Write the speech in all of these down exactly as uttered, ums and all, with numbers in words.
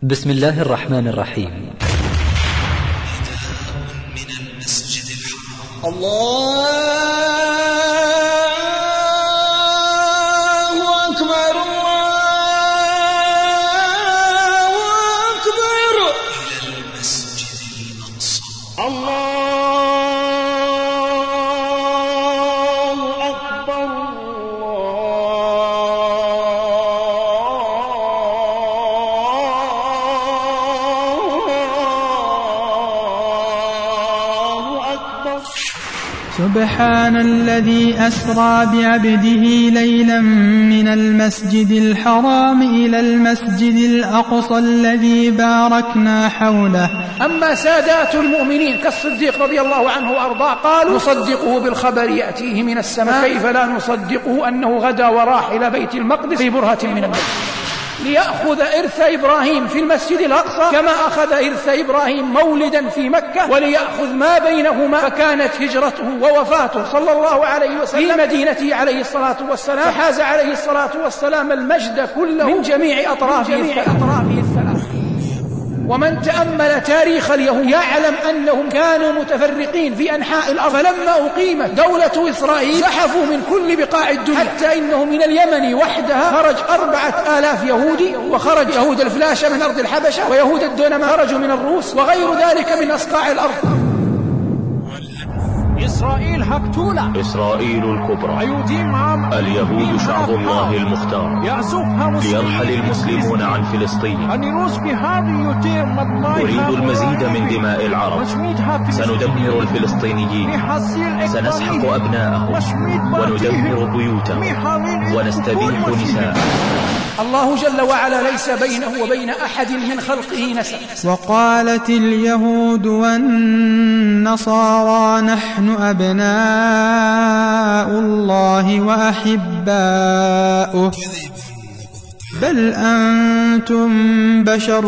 بسم الله الرحمن الرحيم. من المسجد الحرام. الله أكبر الله أكبر. إلى المسجد الأقصى. الله أكبر الله أكبر. سبحان الذي أسرى بعبده ليلا من المسجد الحرام إلى المسجد الأقصى الذي باركنا حوله. أما سادات المؤمنين كالصديق رضي الله عنه وأرضاه قالوا نصدقه بالخبر يأتيه من السماء، كيف لا نصدقه أنه غدا وراح إلى بيت المقدس في برهة من الموت ليأخذ إرث إبراهيم في المسجد الأقصى كما أخذ إرث إبراهيم مولدا في مكة، وليأخذ ما بينهما، فكانت هجرته ووفاته صلى الله عليه وسلم في مدينته عليه الصلاة والسلام، فحاز عليه الصلاة والسلام المجد كله من جميع أطرافه الثلاث. ومن تأمل تاريخ اليهود يعلم أنهم كانوا متفرقين في أنحاء الأرض، فلما أقيمت دولة إسرائيل زحفوا من كل بقاع الدنيا، حتى إنه من اليمن وحدها خرج أربعة آلاف يهودي، وخرج يهود الفلاشة من أرض الحبشة، ويهود الدنمارك خرجوا من الروس، وغير ذلك من أصقاع الأرض. إسرائيل هكتولة، إسرائيل الكبرى، اليهود شعب الله المختار، ليرحل المسلمون عن فلسطين. نريد المزيد من دماء العرب، سندمر الفلسطينيين، سنسحق أبناءهم وندمر بيوتهم ونستبيح نساءهم. الله جل وعلا ليس بينه وبين أحد من خلقه نسب. وقالت اليهود والنصارى نحن أبناء الله وأحباؤه بل أنتم بشر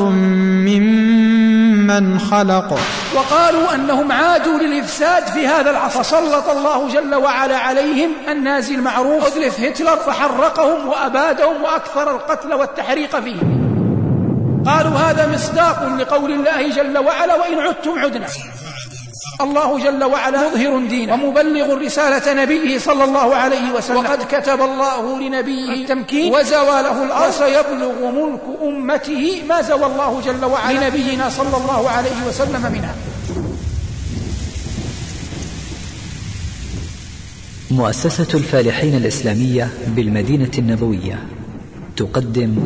ممن خلق. وقالوا أنهم عادوا للإفساد في هذا العصر، فسلط الله جل وعلا عليهم النازي المعروف أدلف هتلر، فحرقهم وأبادهم وأكثر القتل والتحريق فيهم. قالوا هذا مصداق لقول الله جل وعلا وإن عدتم عدنا. الله جل وعلا مظهر دينه ومبلغ رسالة نبيه صلى الله عليه وسلم، وقد كتب الله لنبيه التمكين وزواله الأرض، وسيبلغ ملك أمته ما زوى الله جل وعلا لنبينا صلى الله عليه وسلم منها. مؤسسة الفالحين الإسلامية بالمدينة النبوية تقدم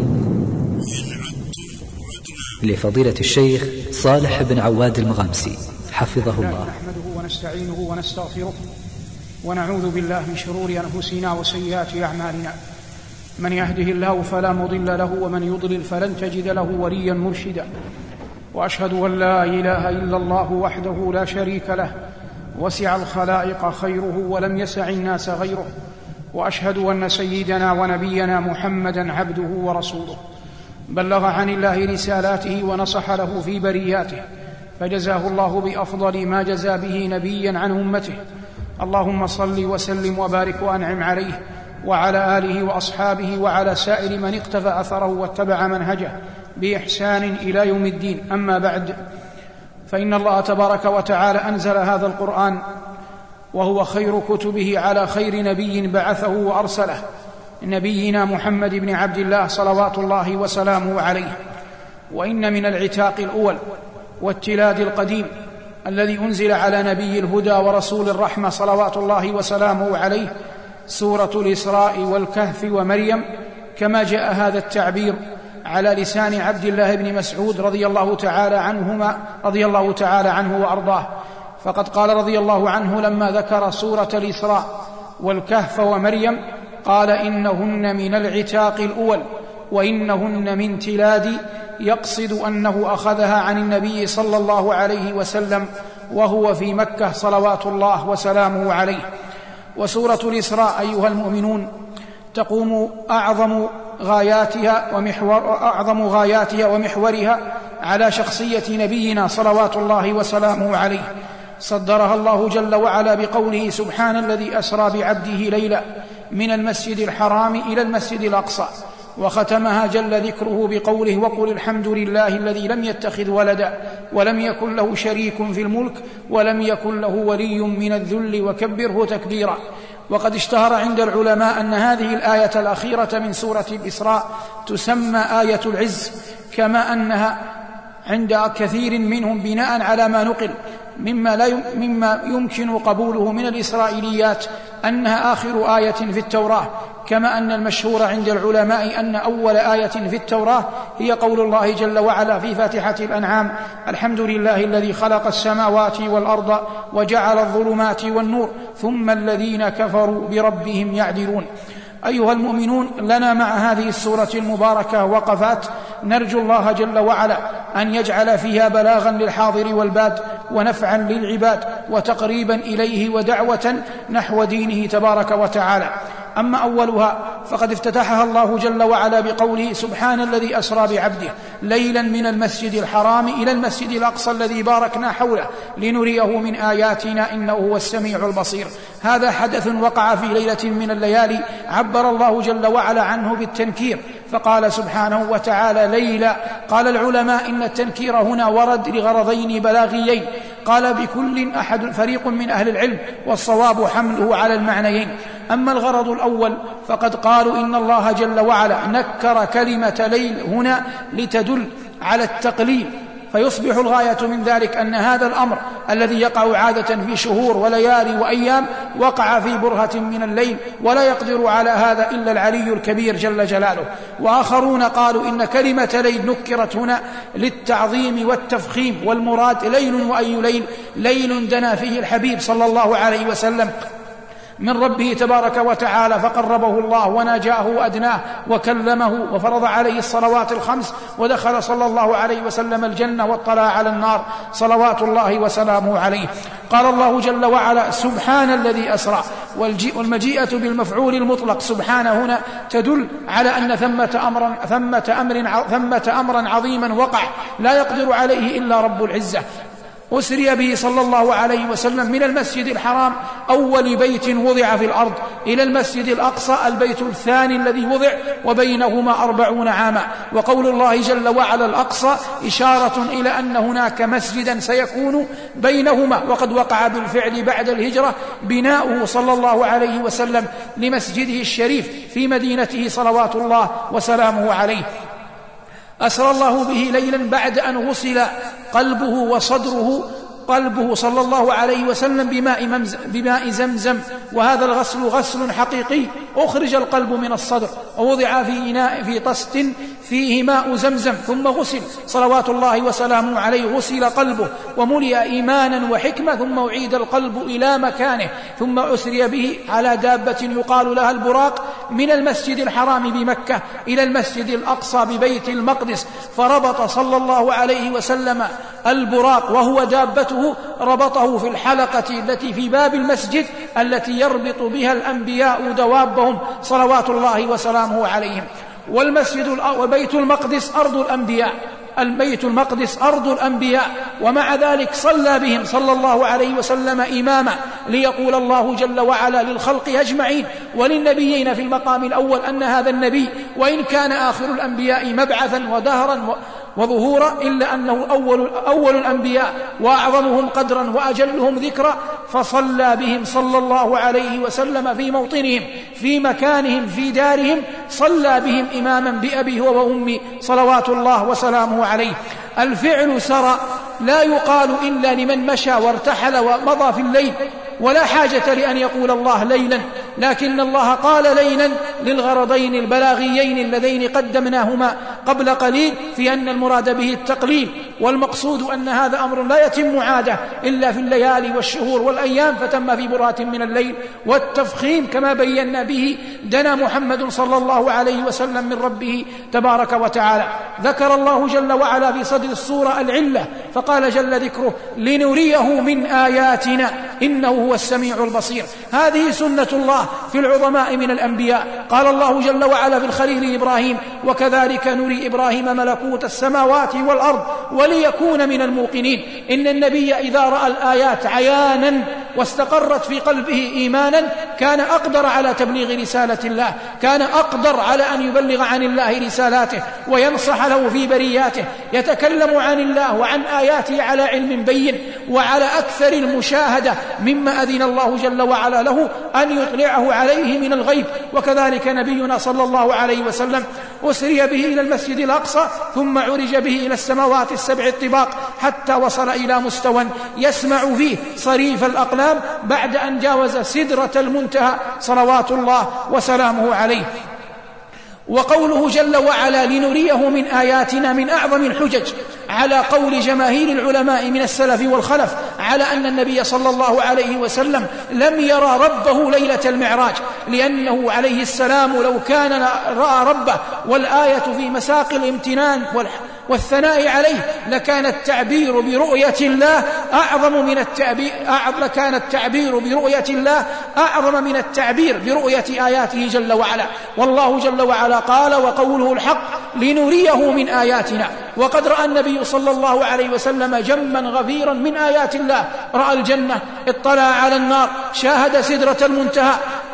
لفضيلة الشيخ صالح بن عواد المغامسي حفظه الله. نحمده ونستعينه ونستغفره ونعوذ بالله من شرور أنفسنا وسيئات أعمالنا، من يهده الله فلا مضل له ومن يضلل فلن تجد له وليا مرشدا، وأشهد أن لا إله إلا الله وحده لا شريك له وسع الخلائق خيره ولم يسع الناس غيره، وأشهد أن سيدنا ونبينا محمدا عبده ورسوله بلغ عن الله رسالاته ونصح له في برياته، فجزاه الله بأفضل ما جزى به نبيا عن أمته. اللهم صل وسلم وبارك وأنعم عليه وعلى آله وأصحابه وعلى سائر من اقتفى أثره واتبع منهجه بإحسان إلى يوم الدين. أما بعد، فإن الله تبارك وتعالى أنزل هذا القرآن وهو خير كتبه على خير نبي بعثه وأرسله، نبينا محمد بن عبد الله صلوات الله وسلامه عليه. وإن من العتاق الأول والتلاد القديم الذي أنزل على نبي الهدى ورسول الرحمة صلوات الله وسلامه عليه سورة الإسراء والكهف ومريم، كما جاء هذا التعبير على لسان عبد الله بن مسعود رضي الله تعالى عنهما رضي الله تعالى عنه وأرضاه. فقد قال رضي الله عنه لما ذكر سورة الإسراء والكهف ومريم قال إنهن من العتاق الأول وإنهن من تلاد، يقصد أنه أخذها عن النبي صلى الله عليه وسلم وهو في مكة صلوات الله وسلامه عليه. وسورة الإسراء أيها المؤمنون تقوم أعظم غاياتها ومحور أعظم غاياتها ومحورها على شخصية نبينا صلوات الله وسلامه عليه، صدرها الله جل وعلا بقوله سبحان الذي أسرى بعبده ليلا من المسجد الحرام إلى المسجد الأقصى، وختمها جل ذكره بقوله: وقل الحمد لله الذي لم يتخذ ولدا ولم يكن له شريك في الملك ولم يكن له ولي من الذل وكبره تكبيرا. وقد اشتهر عند العلماء أن هذه الآية الأخيرة من سورة الإسراء تسمى آية العز، كما أنها عند كثير منهم بناء على ما نقل مما, لا مما يمكن قبوله من الإسرائيليات أنها آخر آية في التوراة، كما أن المشهور عند العلماء أن أول آية في التوراة هي قول الله جل وعلا في فاتحة الأنعام: الحمد لله الذي خلق السماوات والأرض وجعل الظلمات والنور ثم الذين كفروا بربهم يعدلون. أيها المؤمنون، لنا مع هذه السورة المباركة وقفات نرجو الله جل وعلا أن يجعل فيها بلاغا للحاضر والباد ونفعا للعباد وتقريبا إليه ودعوة نحو دينه تبارك وتعالى. أما أولها فقد افتتحها الله جل وعلا بقوله: سبحان الذي أسرى بعبده ليلا من المسجد الحرام إلى المسجد الأقصى الذي باركنا حوله لنريه من آياتنا إنه هو السميع البصير. هذا حدث وقع في ليلة من الليالي عبر الله جل وعلا عنه بالتنكير، فقال سبحانه وتعالى: ليلة. قال العلماء إن التنكير هنا ورد لغرضين بلاغيين، قال بكل أحد فريق من أهل العلم، والصواب حمله على المعنيين. أما الغرض الأول فقد قالوا إن الله جل وعلا نكر كلمة ليل هنا لتدل على التقليل، فيصبح الغاية من ذلك أن هذا الأمر الذي يقع عادة في شهور وليالي وأيام وقع في برهة من الليل، ولا يقدر على هذا إلا العلي الكبير جل جلاله. وآخرون قالوا إن كلمة ليل نكرت هنا للتعظيم والتفخيم، والمراد ليل. وأي ليل؟ ليل دنا فيه الحبيب صلى الله عليه وسلم من ربه تبارك وتعالى فقربه الله وناجاه وأدناه وكلمه وفرض عليه الصلوات الخمس، ودخل صلى الله عليه وسلم الجنة واطلع على النار صلوات الله وسلامه عليه. قال الله جل وعلا: سبحان الذي أسرى. والمجيئة بالمفعول المطلق سبحان هنا تدل على أن ثمة أمرا, ثمة أمر ثمة أمرا عظيما وقع لا يقدر عليه إلا رب العزة. أسري به صلى الله عليه وسلم من المسجد الحرام أول بيت وضع في الأرض إلى المسجد الأقصى البيت الثاني الذي وضع وبينهما أربعون عاما. وقول الله جل وعلا الأقصى إشارة إلى أن هناك مسجدا سيكون بينهما، وقد وقع بالفعل بعد الهجرة بناؤه صلى الله عليه وسلم لمسجده الشريف في مدينته صلوات الله وسلامه عليه. أسرى الله به ليلا بعد أن غسل قلبه وصدره قلبه صلى الله عليه وسلم بماء, بماء زمزم، وهذا الغسل غسل حقيقي. أخرج القلب من الصدر ووضع في إناء في طست فيه ماء زمزم ثم غسل صلوات الله وسلامه عليه. غسل قلبه وملئ إيمانا وحكمة، ثم أعيد القلب إلى مكانه، ثم أسري به على دابة يقال لها البراق من المسجد الحرام بمكة إلى المسجد الأقصى ببيت المقدس، فربط صلى الله عليه وسلم البراق وهو دابته، ربطه في الحلقة التي في باب المسجد التي يربط بها الأنبياء دوابهم صلوات الله وسلامه عليهم. والمسجد وبيت المقدس أرض الأنبياء، البيت المقدس أرض الأنبياء، ومع ذلك صلى بهم صلى الله عليه وسلم إماما، ليقول الله جل وعلا للخلق أجمعين وللنبيين في المقام الأول أن هذا النبي وإن كان آخر الأنبياء مبعثا ودهرا وظهورا إلا أنه أول, أول الأنبياء وأعظمهم قدرا وأجلهم ذكرا، فصلى بهم صلى الله عليه وسلم في موطنهم في مكانهم في دارهم، صلى بهم إماما بأبيه وأمي صلوات الله وسلامه عليه. الفعل سرى لا يقال إلا لمن مشى وارتحل ومضى في الليل، ولا حاجة لأن يقول الله ليلا، لكن الله قال ليلا للغرضين البلاغيين اللذين قدمناهما قبل قليل في أن المراد به التقليل، والمقصود أن هذا أمر لا يتم عادة إلا في الليالي والشهور والأيام، فتم في برهة من الليل. والتفخيم كما بينا به دنا محمد صلى الله عليه وسلم من ربه تبارك وتعالى. ذكر الله جل وعلا في صدر السورة العلة فقال جل ذكره: لنريه من آياتنا إنه هو السميع البصير. هذه سنة الله في العظماء من الأنبياء. قال الله جل وعلا في الخليل إبراهيم: وكذلك نري إبراهيم ملكوت السماوات والأرض وليكون من الموقنين. إن النبي إذا رأى الآيات عيانا واستقرت في قلبه إيمانا كان أقدر على تبليغ رسالة الله، كان أقدر على أن يبلغ عن الله رسالاته وينصح له في برياته، يتكلم عن الله وعن آياته على علم بين وعلى أكثر المشاهدة مما أذن الله جل وعلا له أن يطلعه عليه من الغيب. وكذلك نبينا صلى الله عليه وسلم أسري به إلى المسجد الأقصى ثم عرج به إلى السماوات السبع الطباق حتى وصل إلى مستوى يسمع فيه صريف الأقلام بعد أن جاوز سدرة المنتهى صلوات الله وسلامه عليه. وقوله جل وعلا لنريه من آياتنا من أعظم الحجج على قول جماهير العلماء من السلف والخلف على أن النبي صلى الله عليه وسلم لم يرى ربه ليلة المعراج، لأنه عليه السلام لو كان رأى ربه والآية في مساق الامتنان والثناء عليه لكان التعبير برؤية الله أعظم من التعبير لكان التعبير برؤية الله أعظم من التعبير برؤية آياته جل وعلا. والله جل وعلا قال وقوله الحق لنريه من آياتنا. وقد رأى النبي صلى الله عليه وسلم جما غفيرا من آيات الله، رأى الجنة، اطلع على النار، شاهد سدرة المنتهى،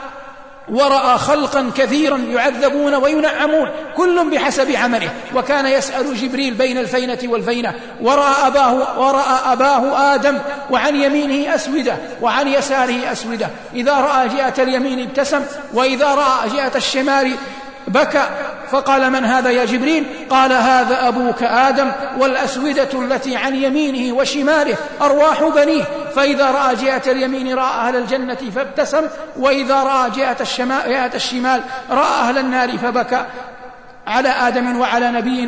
ورأى خلقا كثيرا يعذبون وينعمون كل بحسب عمله. وكان يسأل جبريل بين الفينة والفينة، ورأى أباه, ورأى أباه آدم وعن يمينه أسودة وعن يساره أسودة، إذا رأى جهة اليمين ابتسم وإذا رأى جهة الشمال بكى. فقال من هذا يا جبريل؟ قال هذا أبوك آدم، والأسودة التي عن يمينه وشماله أرواح بنيه، فإذا رأى جهة اليمين رأى أهل الجنة فابتسم، وإذا رأى جهة الشمال رأى أهل النار فبكى على آدم وعلى نبينا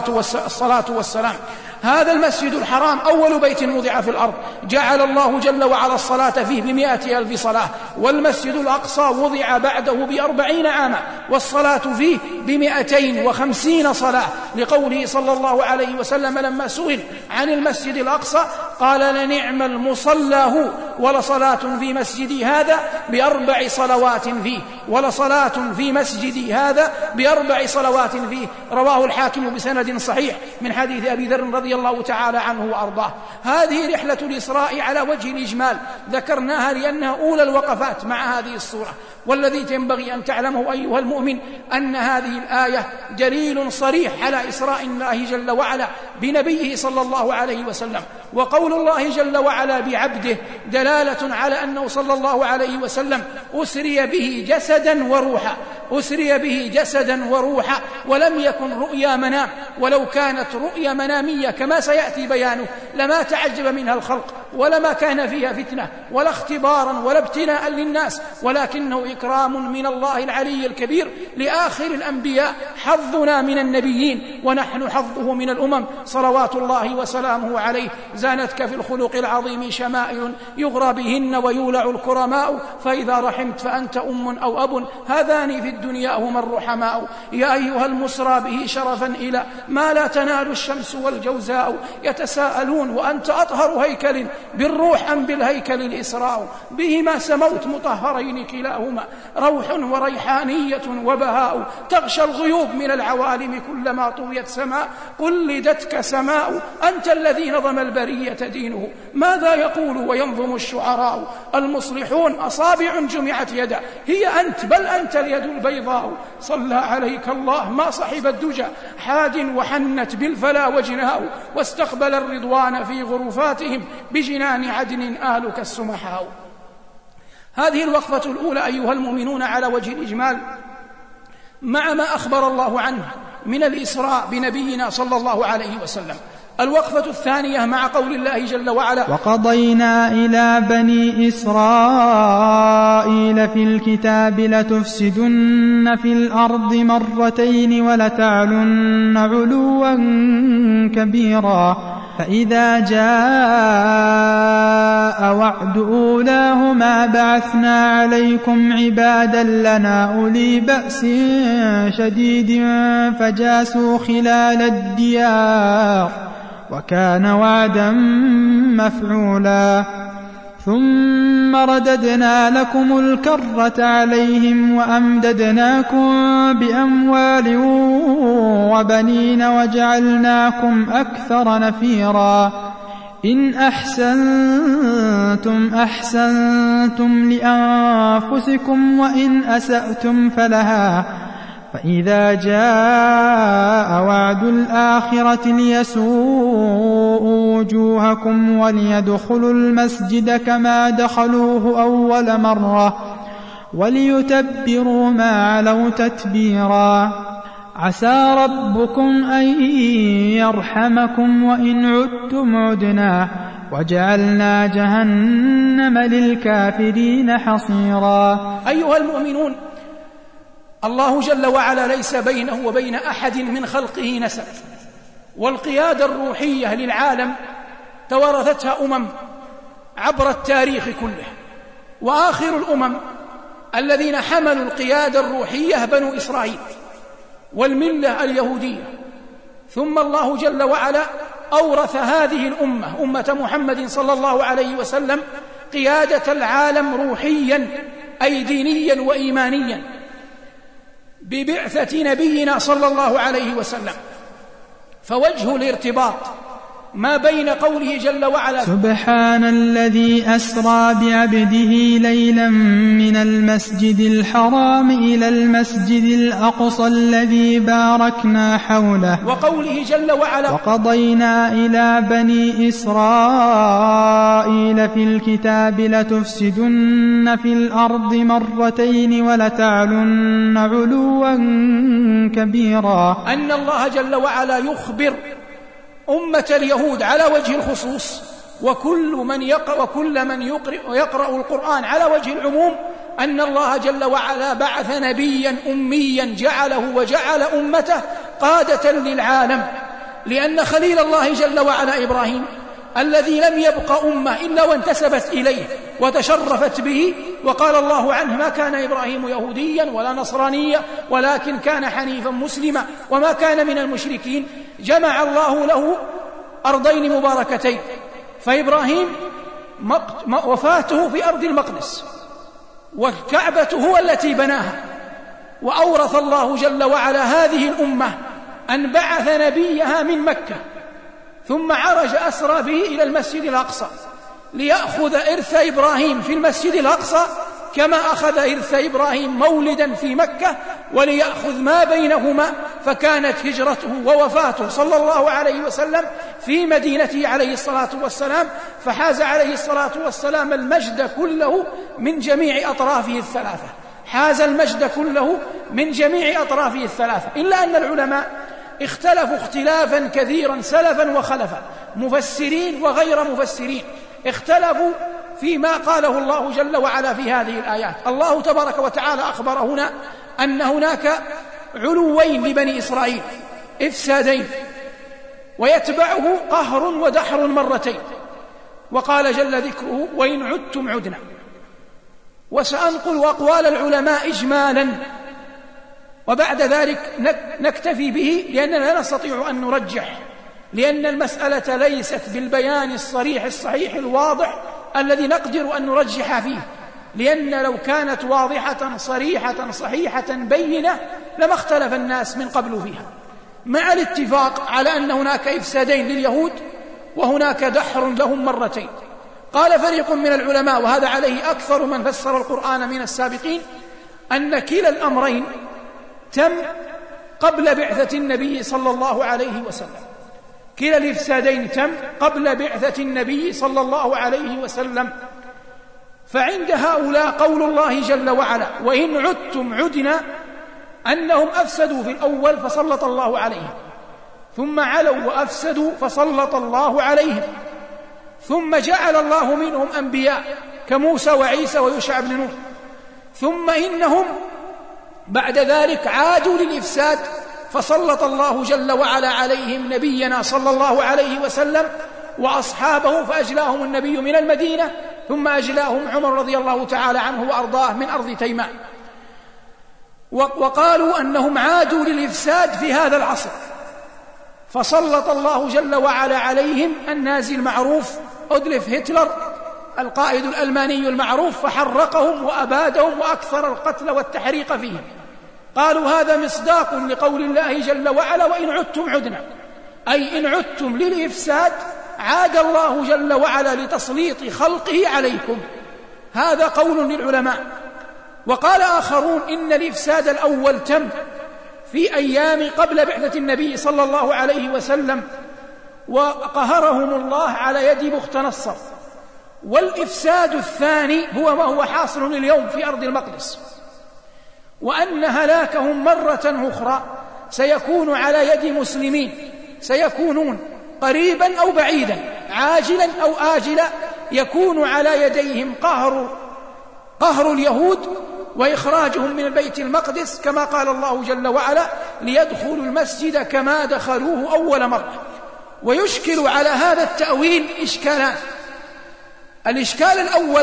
الصلاة والسلام. هذا المسجد الحرام أول بيت وضع في الأرض، جعل الله جل وعلا الصلاة فيه بمئة ألف صلاة، والمسجد الأقصى وضع بعده بأربعين عاما والصلاة فيه بمئتين وخمسين صلاة، لقوله صلى الله عليه وسلم لما سئل عن المسجد الأقصى قال لنعم المصلى هو، ولصلاة في مسجدي هذا بأربع صلوات فيه، ولصلاة في مسجدي هذا بأربع صلوات فيه. رواه الحاكم بسند صحيح من حديث أبي ذر رضي الله تعالى عنه وأرضاه. هذه رحلة الإسراء على وجه الإجمال ذكرناها لأنها أولى الوقفات مع هذه الصورة، والذي ينبغي أن تعلمه أيها المؤمن أن هذه الآية دليل صريح على إسراء الله جل وعلا بنبيه صلى الله عليه وسلم، وقول الله جل وعلا بعبده دلالة على أنه صلى الله عليه وسلم أسري به جسدا وروحا، أسري به جسدا وروحا، ولم يكن رؤيا منام، ولو كانت رؤيا منامية كما سيأتي بيانه لما تعجب منها الخلق ولما كان فيها فتنة ولا اختبارا ولا ابتلاء للناس، ولكنه إكرام من الله العلي الكبير لآخر الأنبياء، حظنا من النبيين ونحن حظه من الأمم صلوات الله وسلامه عليه. زانتك في الخلق العظيم شمائل يغرى بهن ويولع الكرماء، فإذا رحمت فأنت أم أو أب، هذان في الدنيا هما الرحماء. يا أيها المسرى به شرفا إلى ما لا تنال الشمس والجوزاء، يتساءلون وأنت أطهر هيكل بالروح أم بالهيكل الإسراء، بهما سموت مطهرين كلاهما روح وريحانية وبهاء، تغشى الغيوب من العوالم كلما طويت سماء، قلدتك سماء، أنت الذي نظم البرية دينه، ماذا يقول وينظم الشعراء، المصلحون أصابع جمعت يدا، هي أنت بل أنت اليد البيضاء، صلى عليك الله ما صحب الدجى حاد وحنت بالفلا وجناء، واستقبل الرضوان في غرفاتهم بجنان عدن آلك السمحاء. هذه الوقفة الأولى أيها المؤمنون على وجه الإجمال مع ما أخبر الله عنه من الإسراء بنبينا صلى الله عليه وسلم. الوقفة الثانية مع قول الله جل وعلا وقضينا إلى بني إسرائيل في الكتاب لتفسدن في الأرض مرتين ولتعلن علوا كبيرا، فإذا جاء وعد أولاهما بعثنا عليكم عبادا لنا أولي بأس شديد فجاسوا خلال الديار وكان وعدا مفعولا، ثم رددنا لكم الكرة عليهم وأمددناكم بأموال وبنين وجعلناكم أكثر نفيرا، إن أحسنتم أحسنتم لأنفسكم وإن أسأتم فلها فإذا جاء وعد الآخرة ليسوءوا وجوهكم وليدخلوا المسجد كما دخلوه أول مرة وليتبروا ما علوا تتبيرا عسى ربكم أن يرحمكم وإن عدتم عدنا وجعلنا جهنم للكافرين حصيرا. أيها المؤمنون، الله جل وعلا ليس بينه وبين أحد من خلقه نسب، والقيادة الروحية للعالم توارثتها أمم عبر التاريخ كله، وآخر الأمم الذين حملوا القيادة الروحية بنو إسرائيل والملة اليهودية، ثم الله جل وعلا أورث هذه الأمة أمة محمد صلى الله عليه وسلم قيادة العالم روحيا أي دينيا وإيمانيا ببعثة نبينا صلى الله عليه وسلم. فوجه الارتباط ما بين قوله جل وعلا سبحان الذي أسرى بعبده ليلا من المسجد الحرام إلى المسجد الأقصى الذي باركنا حوله، وقوله جل وعلا وقضينا إلى بني إسرائيل في الكتاب لتفسدن في الأرض مرتين ولتعلن علوا كبيرا. أن الله جل وعلا يخبر أمة اليهود على وجه الخصوص وكل من يقرأ, وكل من يقرأ, يقرأ القرآن على وجه العموم أن الله جل وعلا بعث نبيا أميا جعله وجعل أمته قادة للعالم، لأن خليل الله جل وعلا إبراهيم الذي لم يبق أمة إلا وانتسبت إليه وتشرفت به، وقال الله عنه ما كان إبراهيم يهوديا ولا نصرانيا ولكن كان حنيفا مسلما وما كان من المشركين، جمع الله له أرضين مباركتين، فإبراهيم وفاته في أرض المقدس والكعبة هو التي بناها، وأورث الله جل وعلا هذه الأمة أن بعث نبيها من مكة ثم عرج أسرى به إلى المسجد الأقصى ليأخذ إرث إبراهيم في المسجد الأقصى كما أخذ إرث إبراهيم مولدا في مكة، وليأخذ ما بينهما، فكانت هجرته ووفاته صلى الله عليه وسلم في مدينته عليه الصلاة والسلام، فحاز عليه الصلاة والسلام المجد كله من جميع أطرافه الثلاثة، حاز المجد كله من جميع أطرافه الثلاثة. إلا أن العلماء اختلفوا اختلافا كثيرا سلفا وخلفا، مفسرين وغير مفسرين، اختلفوا فيما قاله الله جل وعلا في هذه الآيات. الله تبارك وتعالى أخبر هنا أن هناك علوين لبني إسرائيل إفسادين ويتبعه قهر ودحر مرتين، وقال جل ذكره وإن عدتم عدنا. وسأنقل أقوال العلماء إجمالا وبعد ذلك نكتفي به لأننا لا نستطيع أن نرجح، لأن المسألة ليست بالبيان الصريح الصحيح الواضح الذي نقدر أن نرجح فيه، لأن لو كانت واضحة صريحة صحيحة بينة لما اختلف الناس من قبل فيها، مع الاتفاق على أن هناك إفسادين لليهود وهناك دحر لهم مرتين. قال فريق من العلماء وهذا عليه أكثر من فسر القرآن من السابقين أن كلا الأمرين تم قبل بعثة النبي صلى الله عليه وسلم، كلا الإفسادين تم قبل بعثة النبي صلى الله عليه وسلم. فعند هؤلاء قول الله جل وعلا وإن عدتم عدنا أنهم أفسدوا في الأول فسلط الله عليهم، ثم علوا وأفسدوا فسلط الله عليهم، ثم جعل الله منهم أنبياء كموسى وعيسى ويوشع بن نون، ثم إنهم بعد ذلك عادوا للإفساد فسلط الله جل وعلا عليهم نبينا صلى الله عليه وسلم وأصحابه، فأجلاهم النبي من المدينة ثم أجلاهم عمر رضي الله تعالى عنه وأرضاه من أرض تيمان، وقالوا أنهم عادوا للإفساد في هذا العصر، فسلط الله جل وعلا عليهم النازي المعروف أدولف هتلر القائد الألماني المعروف، فحرقهم وأبادهم وأكثر القتل والتحريق فيهم. قالوا هذا مصداق لقول الله جل وعلا وإن عدتم عدنا، أي إن عدتم للإفساد عاد الله جل وعلا لتسليط خلقه عليكم. هذا قول للعلماء. وقال آخرون إن الإفساد الأول تم في أيام قبل بعثة النبي صلى الله عليه وسلم، وقهرهم الله على يد بخت نصر. والإفساد الثاني هو ما هو حاصل اليوم في أرض المقدس، وأن هلاكهم مرة أخرى سيكون على يد مسلمين، سيكونون قريبا أو بعيدا، عاجلا أو آجلا، يكون على يديهم قهر قهر اليهود وإخراجهم من البيت المقدس، كما قال الله جل وعلا ليدخلوا المسجد كما دخلوه أول مرة. ويشكل على هذا التأويل إشكالان. الإشكال الأول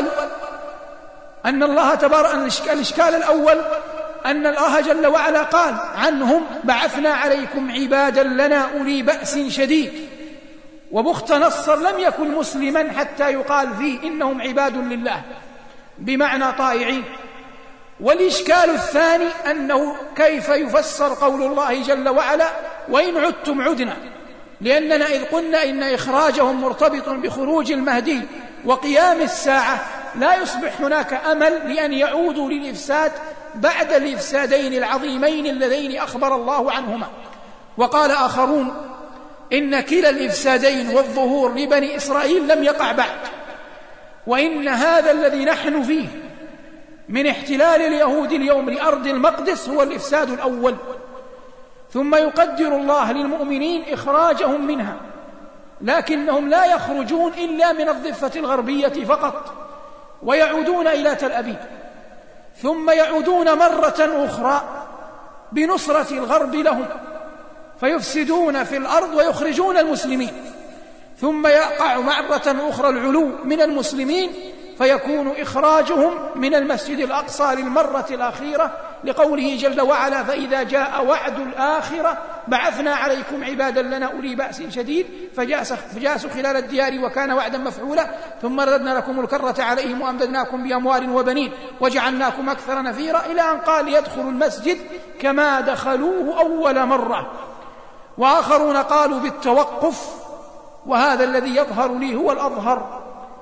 أن الله تبارك الإشكال الأول أن الله جل وعلا قال عنهم بعثنا عليكم عبادا لنا أولي بأس شديد، وبخت نصر لم يكن مسلما حتى يقال فيه إنهم عباد لله بمعنى طائعين. والإشكال الثاني أنه كيف يفسر قول الله جل وعلا وإن عدتم عدنا، لأننا إذ قلنا إن إخراجهم مرتبط بخروج المهدي وقيام الساعة لا يصبح هناك أمل لأن يعودوا للإفساد بعد الإفسادين العظيمين اللذين أخبر الله عنهما. وقال آخرون إن كلا الإفسادين والظهور لبني إسرائيل لم يقع بعد، وإن هذا الذي نحن فيه من احتلال اليهود اليوم لأرض المقدس هو الإفساد الأول، ثم يقدر الله للمؤمنين إخراجهم منها، لكنهم لا يخرجون إلا من الضفة الغربية فقط، ويعودون إلى تل أبيب، ثم يعودون مرة أخرى بنصرة الغرب لهم فيفسدون في الأرض ويخرجون المسلمين، ثم يقع مرة أخرى العلو من المسلمين فيكون إخراجهم من المسجد الأقصى للمرة الأخيرة، لقوله جل وعلا فإذا جاء وعد الآخرة بعثنا عليكم عبادا لنا أولي بأس شديد فجاسوا خلال الديار وكان وعدا مفعولا ثم رددنا لكم الكرة عليهم وأمددناكم بأموال وبنين وجعلناكم أكثر نفيرا، إلى أن قال يدخلوا المسجد كما دخلوه أول مرة. وآخرون قالوا بالتوقف، وهذا الذي يظهر لي هو الأظهر،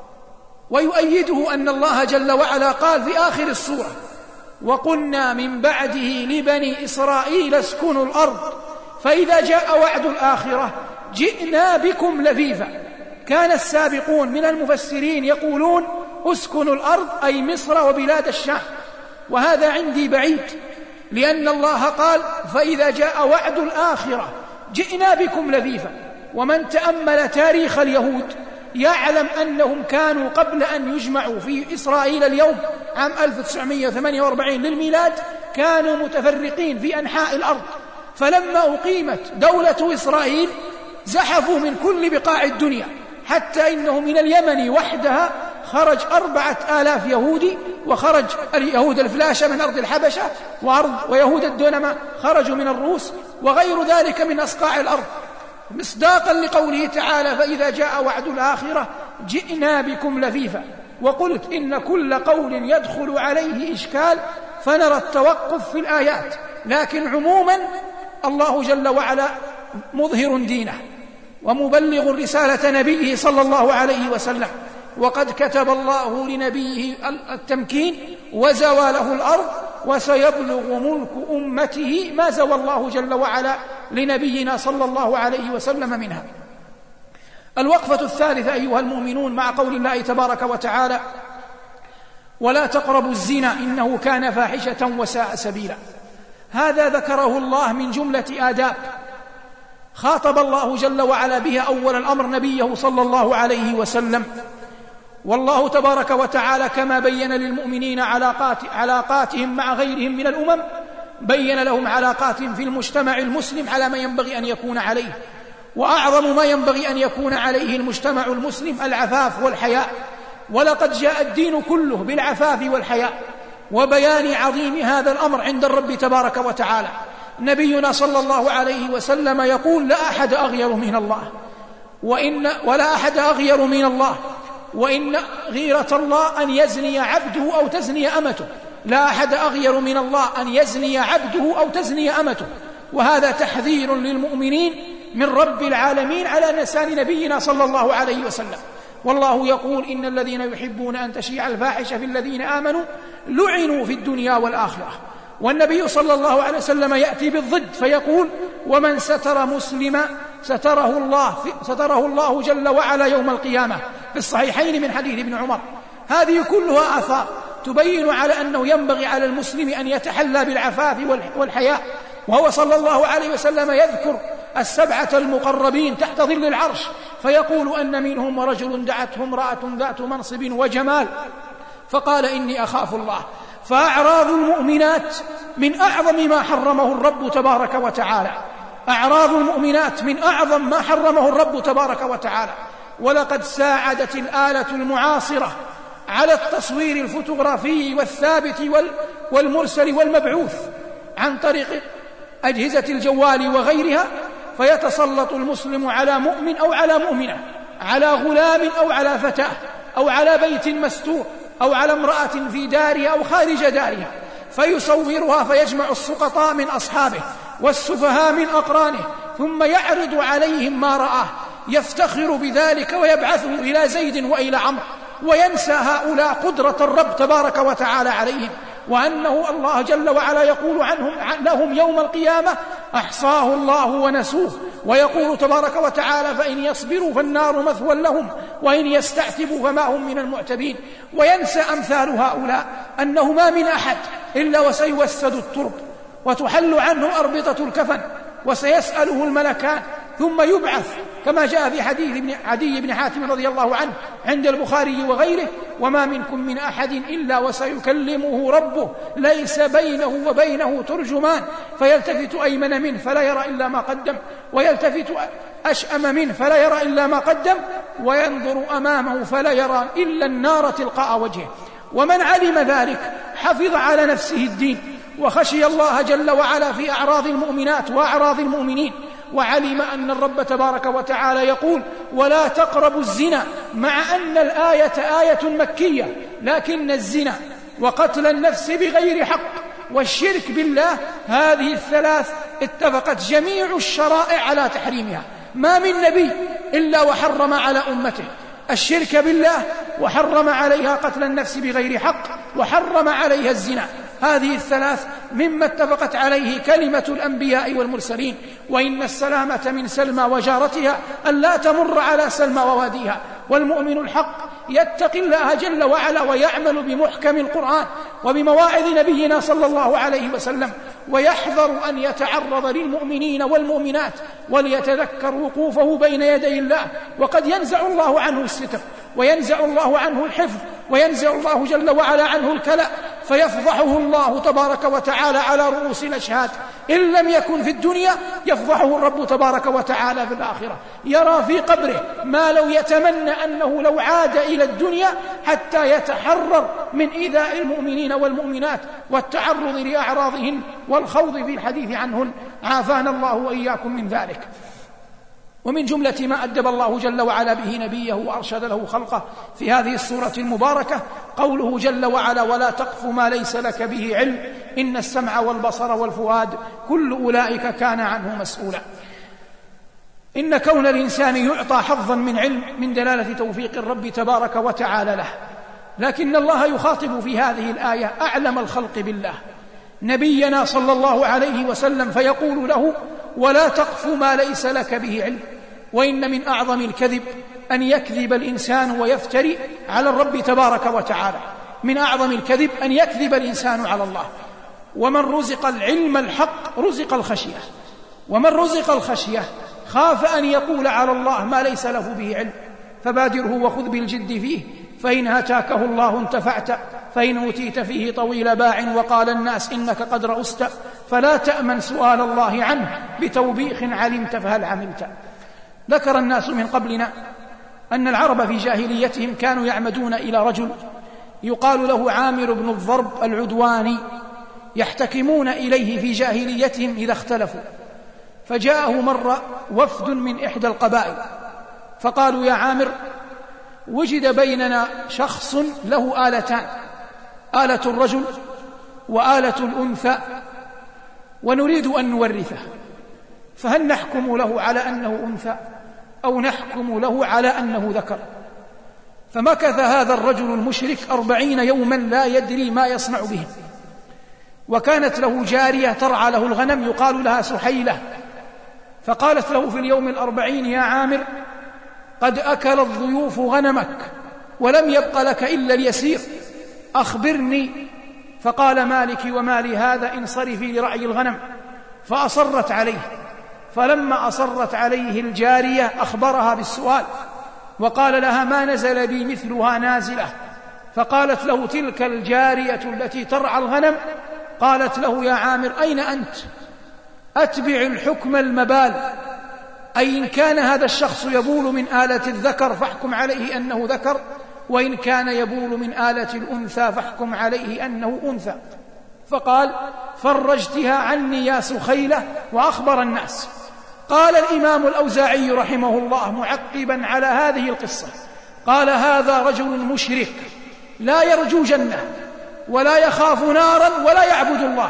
ويؤيده أن الله جل وعلا قال في آخر السورة وقلنا من بعده لبني إسرائيل اسكنوا الأرض فإذا جاء وعد الآخرة جئنا بكم لفيفا. كان السابقون من المفسرين يقولون اسكنوا الأرض أي مصر وبلاد الشام، وهذا عندي بعيد، لأن الله قال فإذا جاء وعد الآخرة جئنا بكم لفيفا. ومن تأمل تاريخ اليهود يعلم أنهم كانوا قبل أن يجمعوا في إسرائيل اليوم عام ألف وتسعمائة وثمانية وأربعين للميلاد كانوا متفرقين في أنحاء الأرض، فلما أقيمت دولة إسرائيل زحفوا من كل بقاع الدنيا، حتى إنه من اليمن وحدها خرج أربعة آلاف يهودي، وخرج اليهود الفلاشة من أرض الحبشة، وأرض ويهود الدنمة خرجوا من الروس، وغير ذلك من أصقاع الأرض، مصداقا لقوله تعالى فإذا جاء وعد الآخرة جئنا بكم لفيفا. وقلت إن كل قول يدخل عليه إشكال فنرى التوقف في الآيات، لكن عموما الله جل وعلا مظهر دينه ومبلغ رسالة نبيه صلى الله عليه وسلم، وقد كتب الله لنبيه التمكين وزواله الأرض، وسيبلغ ملك أمته ما زوى الله جل وعلا لنبينا صلى الله عليه وسلم منها. الوقفة الثالثة أيها المؤمنون مع قول الله تبارك وتعالى ولا تقربوا الزنا إنه كان فاحشة وساء سبيلا. هذا ذكره الله من جملة آداب خاطب الله جل وعلا بها أول الأمر نبيه صلى الله عليه وسلم. والله تبارك وتعالى كما بين للمؤمنين علاقات علاقاتهم مع غيرهم من الأمم بين لهم علاقاتهم في المجتمع المسلم على ما ينبغي أن يكون عليه، وأعظم ما ينبغي أن يكون عليه المجتمع المسلم العفاف والحياء. ولقد جاء الدين كله بالعفاف والحياء وبيان عظيم هذا الأمر عند الرب تبارك وتعالى. نبينا صلى الله عليه وسلم يقول لا أحد أغير من الله وإن ولا أحد أغير من الله وإن غيرة الله أن يزني عبده أو تزني أمته. لا أحد أغير من الله أن يزني عبده أو تزني أمته. وهذا تحذير للمؤمنين من رب العالمين على لسان نبينا صلى الله عليه وسلم. والله يقول إن الذين يحبون أن تشيع الفاحشة في الذين آمنوا لعنوا في الدنيا والآخرة. والنبي صلى الله عليه وسلم يأتي بالضد فيقول ومن ستر مسلما ستره الله, ستره الله جل وعلا يوم القيامة، في الصحيحين من حديث ابن عمر. هذه كلها آثار تبين على أنه ينبغي على المسلم أن يتحلى بالعفاف والحياء. وهو صلى الله عليه وسلم يذكر السبعة المقربين تحت ظل العرش فيقول أن منهم رجل دعته امرأة ذات منصب وجمال فقال إني أخاف الله. فأعراض المؤمنات من أعظم ما حرمه الرب تبارك وتعالى، أعراض المؤمنات من أعظم ما حرمه الرب تبارك وتعالى. ولقد ساعدت الآلة المعاصرة على التصوير الفوتوغرافي والثابت والمرسل والمبعوث عن طريق أجهزة الجوال وغيرها، فيتسلط المسلم على مؤمن أو على مؤمنة، على غلام أو على فتاة، أو على بيت مستور، أو على امرأة في دارها أو خارج دارها، فيصورها فيجمع السقطاء من أصحابه والسفهاء من أقرانه ثم يعرض عليهم ما رآه، يفتخر بذلك ويبعثه إلى زيد وإلى عمرو، وينسى هؤلاء قدرة الرب تبارك وتعالى عليهم، وأنه الله جل وعلا يقول عنهم لهم يوم القيامة أحصاه الله ونسوه. ويقول تبارك وتعالى فإن يصبروا فالنار مثوى لهم وإن يستعتبوا فما هم من المعتبين. وينسى أمثال هؤلاء أنه ما من أحد إلا وسيوسد الترب وتحل عنه أربطة الكفن وسيسأله الملكان ثم يبعث كما جاء في حديث ابن عدي بن حاتم رضي الله عنه عند البخاري وغيره وما منكم من أحد إلا وسيكلمه ربه ليس بينه وبينه ترجمان فيلتفت أيمن منه فلا يرى إلا ما قدم ويلتفت أشأم منه فلا يرى إلا ما قدم وينظر أمامه فلا يرى إلا النار تلقاء وجهه. ومن علم ذلك حفظ على نفسه الدين وخشي الله جل وعلا في أعراض المؤمنات وأعراض المؤمنين، وعلم أن الرب تبارك وتعالى يقول ولا تقربوا الزنا، مع أن الآية آية مكية، لكن الزنا وقتل النفس بغير حق والشرك بالله هذه الثلاث اتفقت جميع الشرائع على تحريمها. ما من نبي إلا وحرم على أمته الشرك بالله وحرم عليها قتل النفس بغير حق وحرم عليها الزنا. هذه الثلاث مما اتفقت عليه كلمة الأنبياء والمرسلين. وإن السلامة من سلمى وجارتها أن لا تمر على سلمى وواديها. والمؤمن الحق يتقي الله جل وعلا ويعمل بمحكم القرآن وبمواعظ نبينا صلى الله عليه وسلم، ويحذر أن يتعرض للمؤمنين والمؤمنات وليتذكر وقوفه بين يدي الله، وقد ينزع الله عنه الستر وينزع الله عنه الحفظ وينزع الله جل وعلا عنه الكلاء فيفضحه الله تبارك وتعالى على رؤوس الأشهاد. إن لم يكن في الدنيا يفضحه الرب تبارك وتعالى في الآخرة. يرى في قبره ما لو يتمنى أنه لو عاد إلى الدنيا حتى يتحرر من إيذاء المؤمنين والمؤمنات والتعرض لأعراضهن والخوض في الحديث عنهن، عافانا الله وإياكم من ذلك. ومن جملة ما أدب الله جل وعلا به نبيه وأرشد له خلقه في هذه السورة المباركة قوله جل وعلا ولا تقف ما ليس لك به علم إن السمع والبصر والفؤاد كل أولئك كان عنه مسؤولا. إن كون الإنسان يعطى حظا من علم من دلالة توفيق الرب تبارك وتعالى له، لكن الله يخاطب في هذه الآية أعلم الخلق بالله نبينا صلى الله عليه وسلم فيقول له ولا تقف ما ليس لك به علم. وإن من أعظم الكذب أن يكذب الإنسان ويفتري على الرب تبارك وتعالى. من أعظم الكذب أن يكذب الإنسان على الله. ومن رزق العلم الحق رزق الخشية، ومن رزق الخشية خاف أن يقول على الله ما ليس له به علم. فبادره وخذ بالجد فيه فإن هتاكه الله انتفعت فإن أوتيت فيه طويل باع وقال الناس إنك قد رأست فلا تأمن سؤال الله عنه بتوبيخ علمت فهل عملت. ذكر الناس من قبلنا أن العرب في جاهليتهم كانوا يعمدون إلى رجل يقال له عامر بن الضرب العدواني، يحتكمون إليه في جاهليتهم إذا اختلفوا. فجاءه مرة وفد من إحدى القبائل فقالوا يا عامر وجد بيننا شخص له آلتان، آلة الرجل وآلة الأنثى ونريد أن نورثه. فهل نحكم له على أنه أنثى أو نحكم له على أنه ذكر؟ فمكث هذا الرجل المشرك أربعين يوما لا يدري ما يصنع بهم. وكانت له جارية ترعى له الغنم يقال لها سحيلة، فقالت له في اليوم الأربعين: يا عامر، قد أكل الضيوف غنمك ولم يبق لك إلا اليسير، أخبرني. فقال: مالك ومالي هذا، انصرفي لرعي الغنم. فأصرت عليه، فلما أصرت عليه الجارية أخبرها بالسؤال وقال لها: ما نزل بي مثلها نازلة. فقالت له تلك الجارية التي ترعى الغنم، قالت له: يا عامر، أين أنت؟ أتبع الحكم المبال، أي إن كان هذا الشخص يبول من آلة الذكر فاحكم عليه أنه ذكر، وإن كان يبول من آلة الأنثى فاحكم عليه أنه أنثى. فقال: فرجتها عني يا سخيلة، وأخبر الناس. قال الإمام الأوزاعي رحمه الله معقبا على هذه القصة، قال: هذا رجل مشرك لا يرجو جنة ولا يخاف نارا ولا يعبد الله،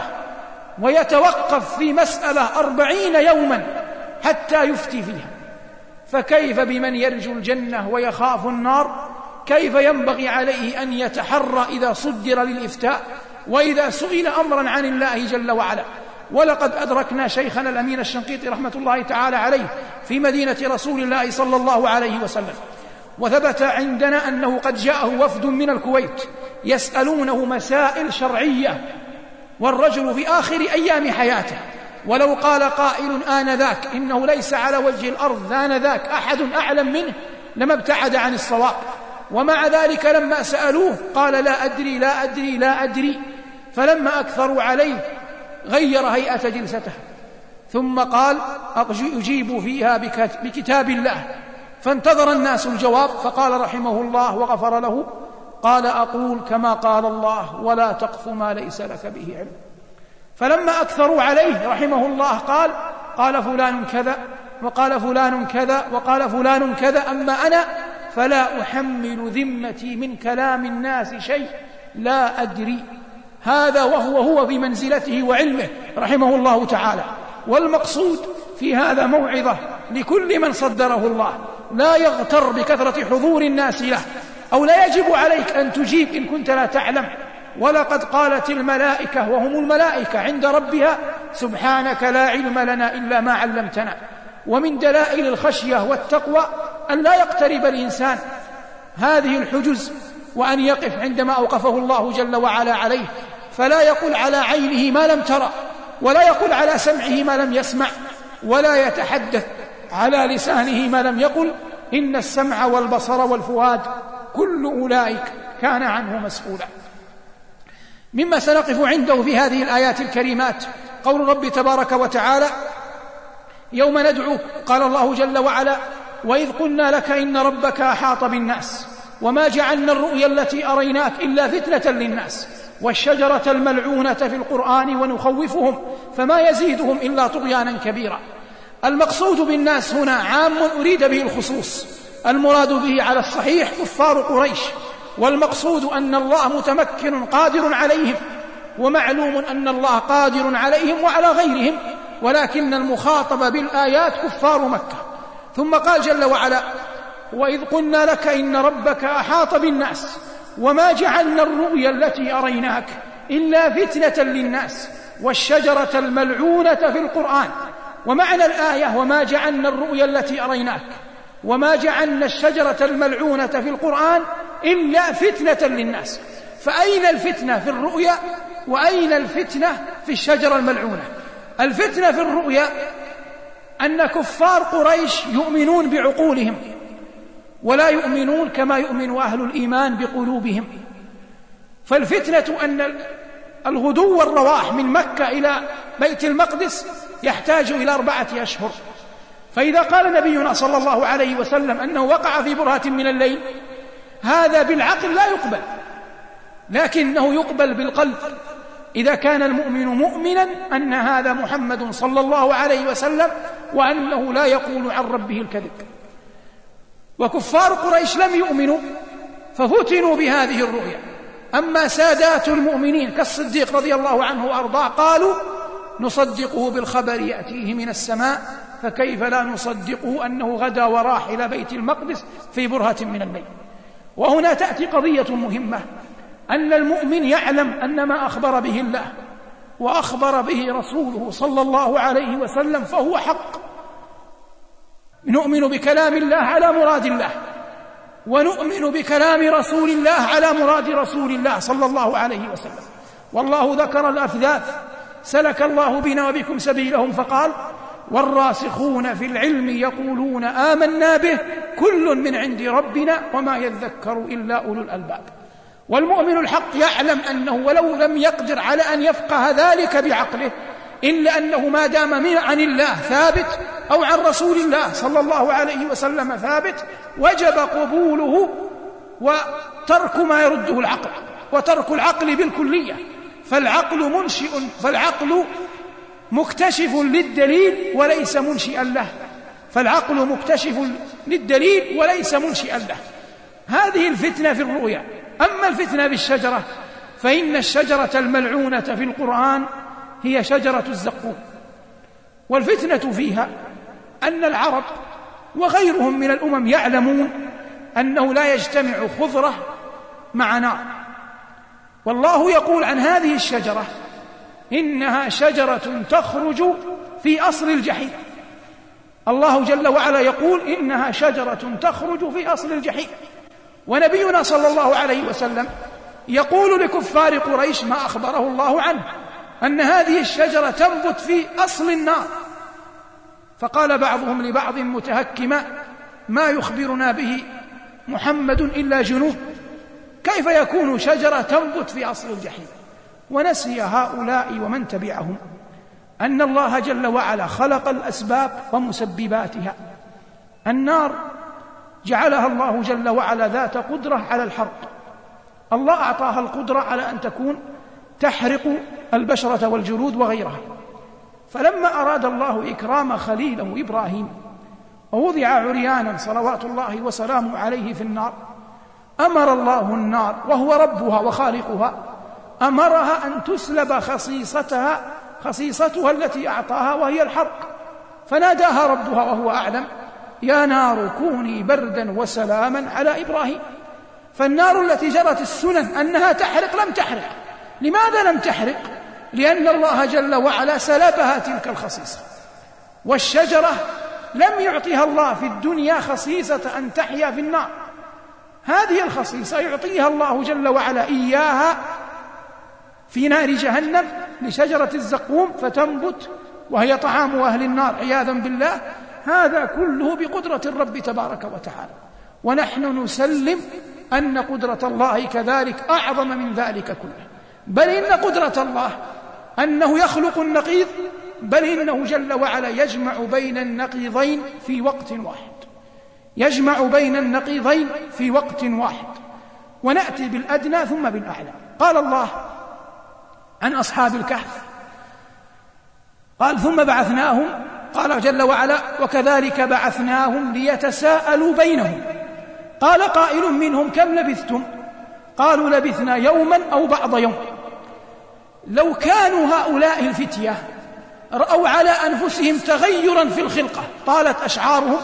ويتوقف في مسألة أربعين يوما حتى يفتي فيها، فكيف بمن يرجو الجنة ويخاف النار؟ كيف ينبغي عليه أن يتحرى إذا صدر للإفتاء وإذا سئل أمرا عن الله جل وعلا؟ ولقد أدركنا شيخنا الأمين الشنقيطي رحمة الله تعالى عليه في مدينة رسول الله صلى الله عليه وسلم، وثبت عندنا أنه قد جاءه وفد من الكويت يسألونه مسائل شرعية، والرجل في آخر أيام حياته، ولو قال قائل آنذاك إنه ليس على وجه الأرض آنذاك أحد أعلم منه لما ابتعد عن الصواب، ومع ذلك لما سألوه قال: لا أدري لا أدري لا أدري. فلما أكثروا عليه غير هيئة جلسته، ثم قال: أجيب فيها بكتاب الله. فانتظر الناس الجواب، فقال رحمه الله وغفر له: قال: أقول كما قال الله ولا تقف ما ليس لك به علم. فلما أكثروا عليه رحمه الله قال: قال فلان كذا وقال فلان كذا وقال فلان كذا، أما أنا فلا أحمل ذمتي من كلام الناس شيء، لا أدري. هذا وهو هو بمنزلته وعلمه رحمه الله تعالى. والمقصود في هذا موعظة لكل من صدره الله، لا يغتر بكثرة حضور الناس له، أو لا يجب عليك أن تجيب إن كنت لا تعلم. ولقد قالت الملائكة وهم الملائكة عند ربها: سبحانك لا علم لنا إلا ما علمتنا. ومن دلائل الخشية والتقوى أن لا يقترب الإنسان هذه الحجز، وأن يقف عندما أوقفه الله جل وعلا عليه، فلا يقول على عينه ما لم ترى، ولا يقول على سمعه ما لم يسمع، ولا يتحدث على لسانه ما لم يقل. إن السمع والبصر والفؤاد كل أولئك كان عنه مسؤولا. مما سنقف عنده في هذه الآيات الكريمات قول رب تبارك وتعالى: يوم ندعو، قال الله جل وعلا: وإذ قلنا لك إن ربك أحاط بالناس وما جعلنا الرؤيا التي أريناك إلا فتنة للناس والشجرة الملعونة في القرآن ونخوفهم فما يزيدهم إلا طغيانا كبيرا. المقصود بالناس هنا عام أريد به الخصوص، المراد به على الصحيح كفار قريش، والمقصود أن الله متمكن قادر عليهم، ومعلوم أن الله قادر عليهم وعلى غيرهم، ولكن المخاطب بالآيات كفار مكة. ثم قال جل وعلا: وإذ قلنا لك إن ربك أحاط بالناس وما جعلنا الرؤيا التي أريناك إلا فتنة للناس والشجرة الملعونة في القرآن. ومعنى الآية: وما جعلنا الرؤيا التي أريناك وما جعلنا الشجرة الملعونة في القرآن إلا فتنة للناس. فأين الفتنة في الرؤيا وأين الفتنة في الشجرة الملعونة؟ الفتنة في الرؤيا أن كفار قريش يؤمنون بعقولهم ولا يؤمنون كما يؤمن أهل الإيمان بقلوبهم. فالفتنة أن الغدو والرواح من مكة إلى بيت المقدس يحتاج إلى أربعة أشهر، فإذا قال نبينا صلى الله عليه وسلم أنه وقع في برهة من الليل، هذا بالعقل لا يقبل، لكنه يقبل بالقلب إذا كان المؤمن مؤمنا أن هذا محمد صلى الله عليه وسلم وأنه لا يقول عن ربه الكذب. وكفار قريش لم يؤمنوا ففتنوا بهذه الرؤيا. أما سادات المؤمنين كالصديق رضي الله عنه وأرضاه قالوا: نصدقه بالخبر يأتيه من السماء، فكيف لا نصدقه أنه غدا وراح إلى بيت المقدس في برهة من الليل. وهنا تأتي قضية مهمة، أن المؤمن يعلم أن ما أخبر به الله وأخبر به رسوله صلى الله عليه وسلم فهو حق. نؤمن بكلام الله على مراد الله، ونؤمن بكلام رسول الله على مراد رسول الله صلى الله عليه وسلم. والله ذكر الأفذاذ سلك الله بنا وبكم سبيلهم فقال: والراسخون في العلم يقولون آمنا به كل من عند ربنا وما يذكر إلا أولو الألباب. والمؤمن الحق يعلم أنه ولو لم يقدر على أن يفقه ذلك بعقله، إلا أنه ما دام من عن الله ثابت أو عن رسول الله صلى الله عليه وسلم ثابت، وجب قبوله وترك ما يرده العقل، وترك العقل بالكلية. فالعقل منشئ فالعقل مكتشف للدليل وليس منشئا له فالعقل مكتشف للدليل وليس منشئا له. هذه الفتنة في الرؤيا. أما الفتنة بالشجرة فإن الشجرة الملعونة في القرآن هي شجرة الزقوم. والفتنة فيها أن العرب وغيرهم من الأمم يعلمون أنه لا يجتمع خضرة مع نار. والله يقول عن هذه الشجرة: إنها شجرة تخرج في أصل الجحيم. الله جل وعلا يقول: إنها شجرة تخرج في أصل الجحيم. ونبينا صلى الله عليه وسلم يقول لكفار قريش ما أخبره الله عنه، أن هذه الشجرة تنبت في أصل النار. فقال بعضهم لبعض متهكما: ما يخبرنا به محمد إلا جنون، كيف يكون شجرة تنبت في أصل الجحيم؟ ونسي هؤلاء ومن تبعهم أن الله جل وعلا خلق الأسباب ومسبباتها. النار جعلها الله جل وعلا ذات قدرة على الحرق. الله أعطاها القدرة على أن تكون تحرق البشرة والجلود وغيرها. فلما أراد الله إكرام خليله إبراهيم ووضع عريانا صلوات الله وسلامه عليه في النار، أمر الله النار وهو ربها وخالقها، أمرها أن تسلب خصيصتها خصيصتها التي أعطاها وهي الحرق. فناداها ربها وهو أعلم: يا نار كوني بردا وسلاما على إبراهيم. فالنار التي جرت السنن أنها تحرق لم تحرق. لماذا لم تحرق؟ لأن الله جل وعلا سلبها تلك الخصيصة. والشجرة لم يعطيها الله في الدنيا خصيصة أن تحيا في النار، هذه الخصيصة يعطيها الله جل وعلا إياها في نار جهنم لشجرة الزقوم فتنبت وهي طعام أهل النار عياذا بالله. هذا كله بقدرة الرب تبارك وتعالى، ونحن نسلم أن قدرة الله كذلك أعظم من ذلك كله. بل إن قدرة الله أنه يخلق النقيض، بل إنه جل وعلا يجمع بين النقيضين في وقت واحد، يجمع بين النقيضين في وقت واحد. ونأتي بالأدنى ثم بالأعلى. قال الله عن أصحاب الكهف، قال: ثم بعثناهم، قال جل وعلا: وكذلك بعثناهم ليتساءلوا بينهم قال قائل منهم: كم لبثتم؟ قالوا: لبثنا يوما أو بعض يوم. لو كانوا هؤلاء الفتية رأوا على أنفسهم تغيرا في الخلقة، طالت أشعارهم،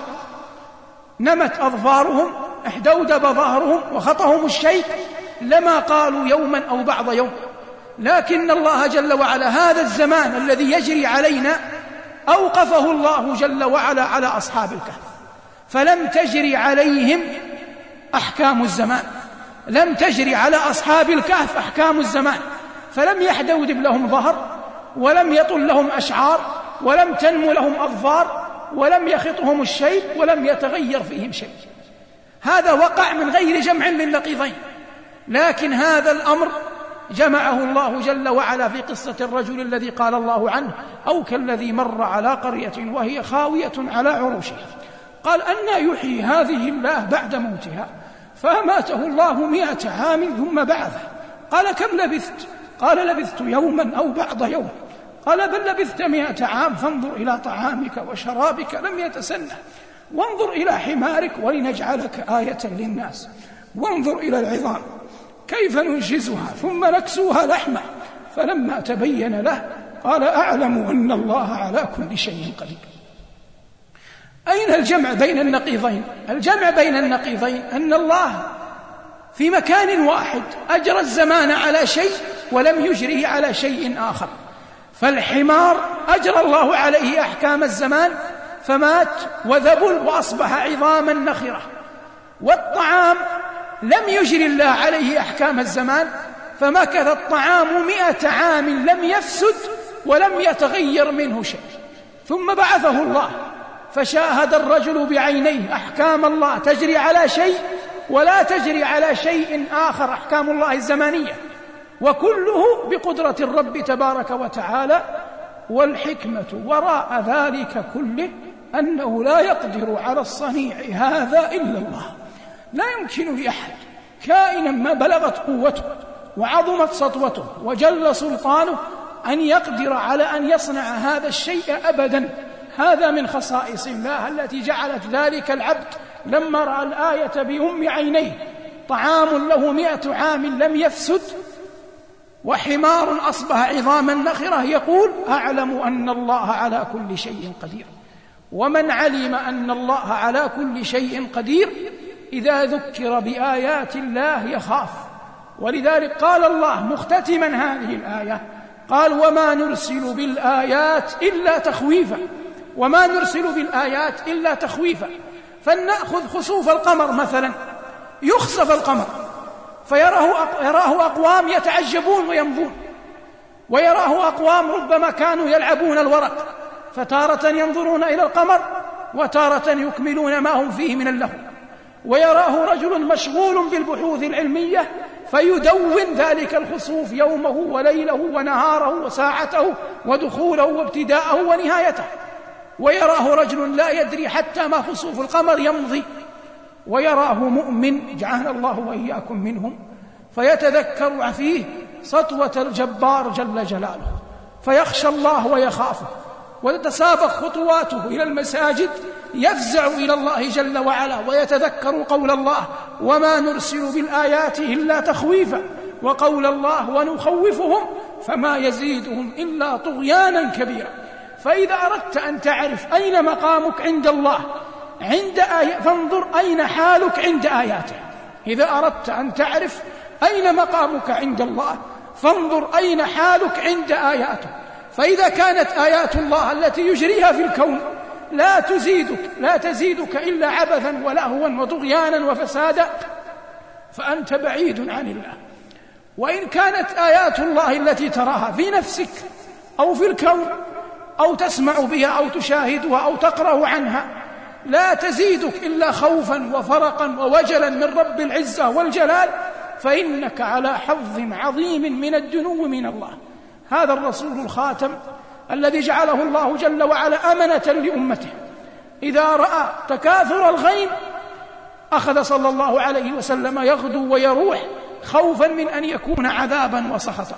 نمت أظفارهم، احدودب ظهرهم، وخطهم الشيء، لما قالوا يوما أو بعض يوم. لكن الله جل وعلا هذا الزمان الذي يجري علينا أوقفه الله جل وعلا على أصحاب الكهف، فلم تجري عليهم أحكام الزمان، لم تجري على أصحاب الكهف أحكام الزمان، فلم يحدودب لهم ظهر، ولم يطل لهم أشعار، ولم تنمو لهم أظفار، ولم يخطهم الشيب، ولم يتغير فيهم شيء. هذا وقع من غير جمع للنقيضين. لكن هذا الأمر جمعه الله جل وعلا في قصة الرجل الذي قال الله عنه: أو كالذي مر على قرية وهي خاوية على عروشها قال: أنى يحيي هذه الله بعد موتها؟ فأماته الله مئة عام ثم بعثه. قال: كم لبثت؟ قال: لبثت يوما أو بعض يوم. قال: بل لبثت مئة عام، فانظر إلى طعامك وشرابك لم يتسنه، وانظر إلى حمارك ولنجعلك آية للناس، وانظر إلى العظام كيف ننشزها ثم نكسوها لحمة. فلما تبين له قال أعلم أن الله على كل شيء قدير. أين الجمع بين النقيضين؟ الجمع بين النقيضين أن الله في مكان واحد أجرى الزمان على شيء ولم يجره على شيء آخر. فالحمار أجرى الله عليه أحكام الزمان فمات وذبل وأصبح عظاما نخرة، والطعام لم يجري الله عليه أحكام الزمان فمكث الطعام مئة عام لم يفسد ولم يتغير منه شيء، ثم بعثه الله فشاهد الرجل بعينيه أحكام الله تجري على شيء ولا تجري على شيء آخر، أحكام الله الزمانية، وكله بقدرة الرب تبارك وتعالى. والحكمة وراء ذلك كله أنه لا يقدر على الصنيع هذا إلا الله. لا يمكن لأحد كائنا ما بلغت قوته وعظمت سطوته وجل سلطانه أن يقدر على أن يصنع هذا الشيء أبدا. هذا من خصائص الله التي جعلت ذلك العبد لما رأى الآية بأم عينيه طعام له مئة عام لم يفسد وحمار أصبح عظاما نخرة يقول أعلم أن الله على كل شيء قدير. ومن علم أن الله على كل شيء قدير إذا ذكر بآيات الله يخاف. ولذلك قال الله مختتما هذه الآية قال وما نرسل بالآيات إلا تخويفا، وما نرسل بالآيات إلا تخويفا. فلنأخذ خسوف القمر مثلا، يخسف القمر فيراه يراه أقوام يتعجبون ويمضون، ويراه أقوام ربما كانوا يلعبون الورق فتارة ينظرون إلى القمر وتارة يكملون ما هم فيه من اللهو، ويراه رجل مشغول بالبحوث العلمية فيدون ذلك الخسوف يومه وليله ونهاره وساعته ودخوله وابتداءه ونهايته، ويراه رجل لا يدري حتى ما خسوف القمر يمضي، ويراه مؤمن جعلنا الله وإياكم منهم فيتذكر فيه سطوة الجبار جل جلاله فيخشى الله ويخافه وتتسابق خطواته إلى المساجد يفزع إلى الله جل وعلا ويتذكر قول الله وما نرسل بالآيات إلا تخويفا، وقول الله ونخوفهم فما يزيدهم إلا طغيانا كبيرا. فإذا أردت أن تعرف أين مقامك عند الله عند آية فانظر أين حالك عند آياته. إذا أردت أن تعرف أين مقامك عند الله فانظر أين حالك عند آياته. فإذا كانت آيات الله التي يجريها في الكون لا تزيدك لا تزيدك إلا عبثا ولهوا وطغيانا وفسادا فأنت بعيد عن الله. وإن كانت آيات الله التي تراها في نفسك أو في الكون أو تسمع بها أو تشاهدها أو تقرأ عنها لا تزيدك إلا خوفا وفرقا ووجلا من رب العزة والجلال فإنك على حظ عظيم من الدنو من الله. هذا الرسول الخاتم الذي جعله الله جل وعلا أمنة لأمته إذا رأى تكاثر الغيم أخذ صلى الله عليه وسلم يغدو ويروح خوفا من أن يكون عذابا وسخطا،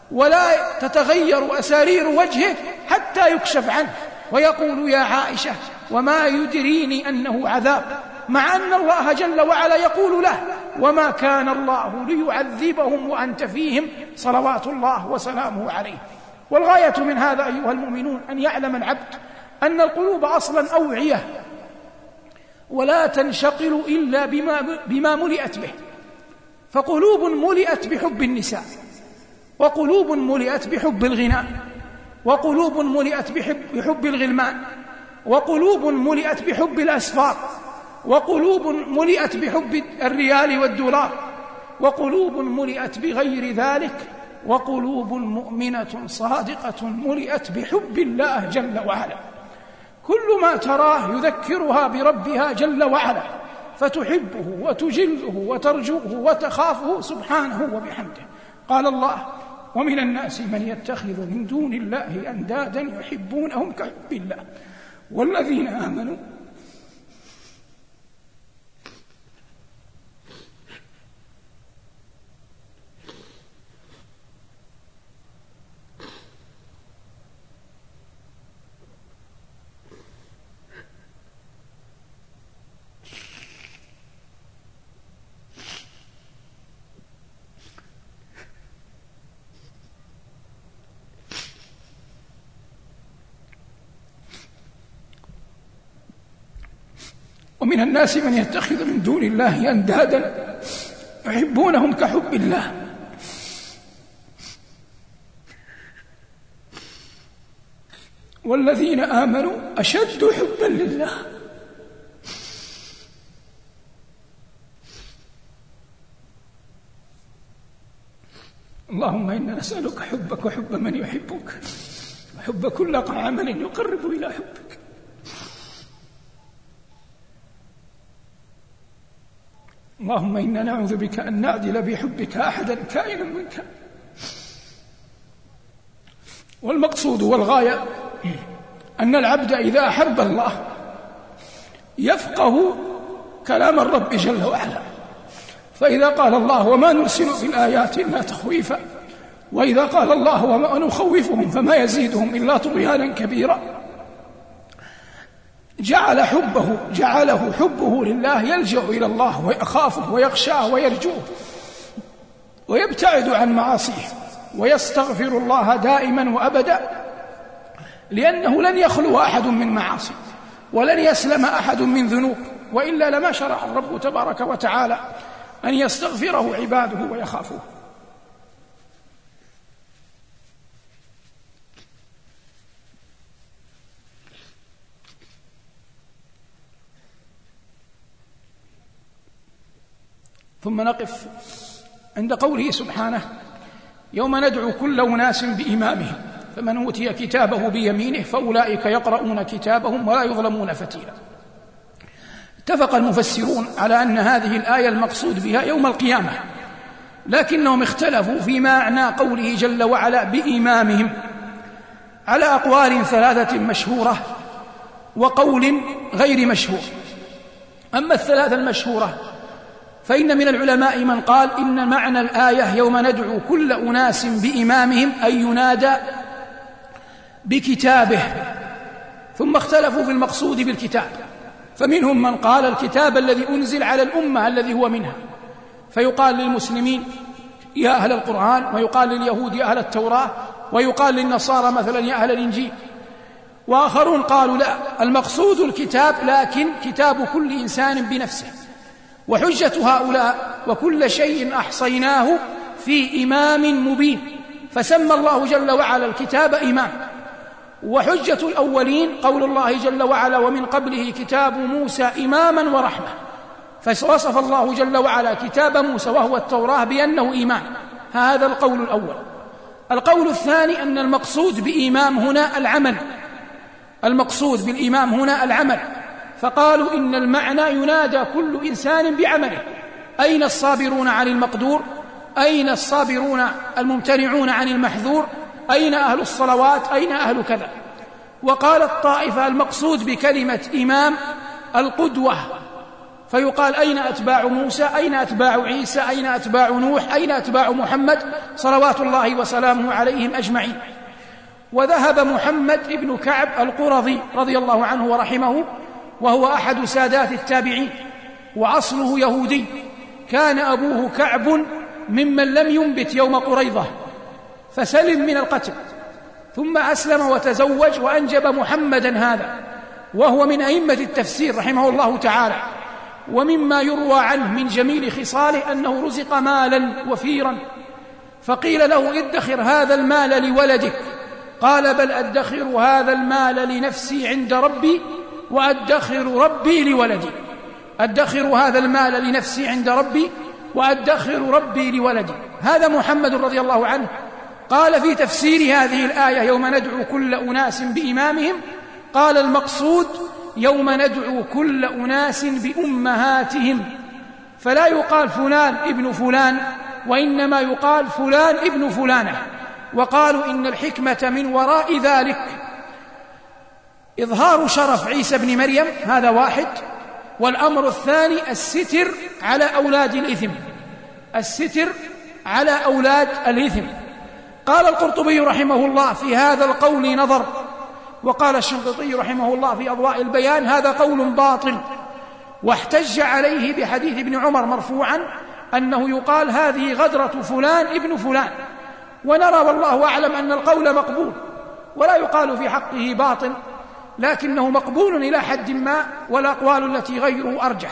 ولا تتغير أسارير وجهه حتى يكشف عنه ويقول يا عائشة وما يدريني أنه عذاب، مع أن الله جل وعلا يقول له وما كان الله ليعذبهم وأنت فيهم صلوات الله وسلامه عليه. والغاية من هذا أيها المؤمنون أن يعلم العبد أن القلوب أصلا أوعية ولا تنشقل إلا بما, بما ملئت به، فقلوب ملئت بحب النساء، وقلوب ملئت بحب الغناء، وقلوب ملئت بحب, بحب الغلمان، وقلوب ملئت بحب الأسفار، وقلوب ملئت بحب الريال والدولار، وقلوب ملئت بغير ذلك، وقلوب مؤمنة صادقة ملئت بحب الله جل وعلا. كل ما تراه يذكرها بربها جل وعلا فتحبه وتجله وترجوه وتخافه سبحانه وبحمده. قال الله ومن الناس من يتخذ من دون الله أندادا يحبونهم كحب الله والذين آمنوا ومن الناس من يتخذ من دون الله أندادا يحبونهم كحب الله والذين آمنوا أشد حبا لله. اللهم إنا نسألك حبك وحب من يحبك وحب كل عمل يقرب إلى حبك. اللهم إنا نعوذ بك أن نعدل بحبك أحدا كائنا من كان. والمقصود والغاية أن العبد إذا أحب الله يفقه كلام الرب جل وعلا، فإذا قال الله وما نرسل بالآيات إلا تخويفا، وإذا قال الله وما نخوفهم فما يزيدهم إلا طغيانا كبيرا، جعل حبه جعله حبه لله يلجأ إلى الله ويخافه ويخشاه ويرجوه ويبتعد عن معاصيه ويستغفر الله دائما وأبدا، لأنه لن يخلو أحد من معاصي ولن يسلم أحد من ذنوب، وإلا لما شرع الرب تبارك وتعالى أن يستغفره عباده ويخافوه. ثم نقف عند قوله سبحانه يوم ندعو كل أناس بإمامهم فمن أوتي كتابه بيمينه فأولئك يقرؤون كتابهم ولا يظلمون فتيلا. اتفق المفسرون على أن هذه الآية المقصود بها يوم القيامة، لكنهم اختلفوا في معنى قوله جل وعلا بإمامهم على أقوال ثلاثة مشهورة وقول غير مشهور. أما الثلاثة المشهورة فإن من العلماء من قال إن معنى الآية يوم ندعو كل أناس بإمامهم أي ينادى بكتابه، ثم اختلفوا في المقصود بالكتاب، فمنهم من قال الكتاب الذي أنزل على الأمة الذي هو منها، فيقال للمسلمين يا أهل القرآن، ويقال لليهود يا أهل التوراة، ويقال للنصارى مثلا يا أهل الإنجيل. وآخرون قالوا لا، المقصود الكتاب لكن كتاب كل إنسان بنفسه. وحجة هؤلاء وكل شيء أحصيناه في إمام مبين، فسمى الله جل وعلا الكتاب إمام. وحجة الأولين قول الله جل وعلا ومن قبله كتاب موسى إماما ورحمة، فوصف الله جل وعلا كتاب موسى وهو التوراة بأنه إمام. هذا القول الأول. القول الثاني أن المقصود بإمام هنا العمل، المقصود بالإمام هنا العمل، فقالوا إن المعنى ينادى كل إنسان بعمله، أين الصابرون عن المقدور، أين الصابرون الممتنعون عن المحذور، أين أهل الصلوات، أين أهل كذا. وقال الطائفة المقصود بكلمة إمام القدوة، فيقال أين أتباع موسى، أين أتباع عيسى، أين أتباع نوح، أين أتباع محمد صلوات الله وسلامه عليهم أجمعين. وذهب محمد ابن كعب القرظي رضي الله عنه ورحمه، وهو أحد سادات التابعين وأصله يهودي، كان أبوه كعب ممن لم ينبت يوم قريظة فسلم من القتل، ثم أسلم وتزوج وأنجب محمدا هذا، وهو من أئمة التفسير رحمه الله تعالى. ومما يروى عنه من جميل خصاله أنه رزق مالا وفيرا، فقيل له ادخر هذا المال لولدك، قال بل أدخر هذا المال لنفسي عند ربي وأدخر ربي لولدي. أدخر هذا المال لنفسي عند ربي وأدخر ربي لولدي. هذا محمد رضي الله عنه قال في تفسير هذه الآية يوم ندعو كل أناس بإمامهم، قال المقصود يوم ندعو كل أناس بأمهاتهم، فلا يقال فلان ابن فلان، وإنما يقال فلان ابن فلانة. وقالوا إن الحكمة من وراء ذلك إظهار شرف عيسى بن مريم، هذا واحد. والأمر الثاني الستر على أولاد الإثم، الستر على أولاد الإثم. قال القرطبي رحمه الله في هذا القول نظر، وقال الشنقيطي رحمه الله في أضواء البيان هذا قول باطل، واحتج عليه بحديث ابن عمر مرفوعا أنه يقال هذه غدرة فلان ابن فلان. ونرى والله أعلم أن القول مقبول ولا يقال في حقه باطل، لكنه مقبول إلى حد ما، والأقوال التي غيره أرجح.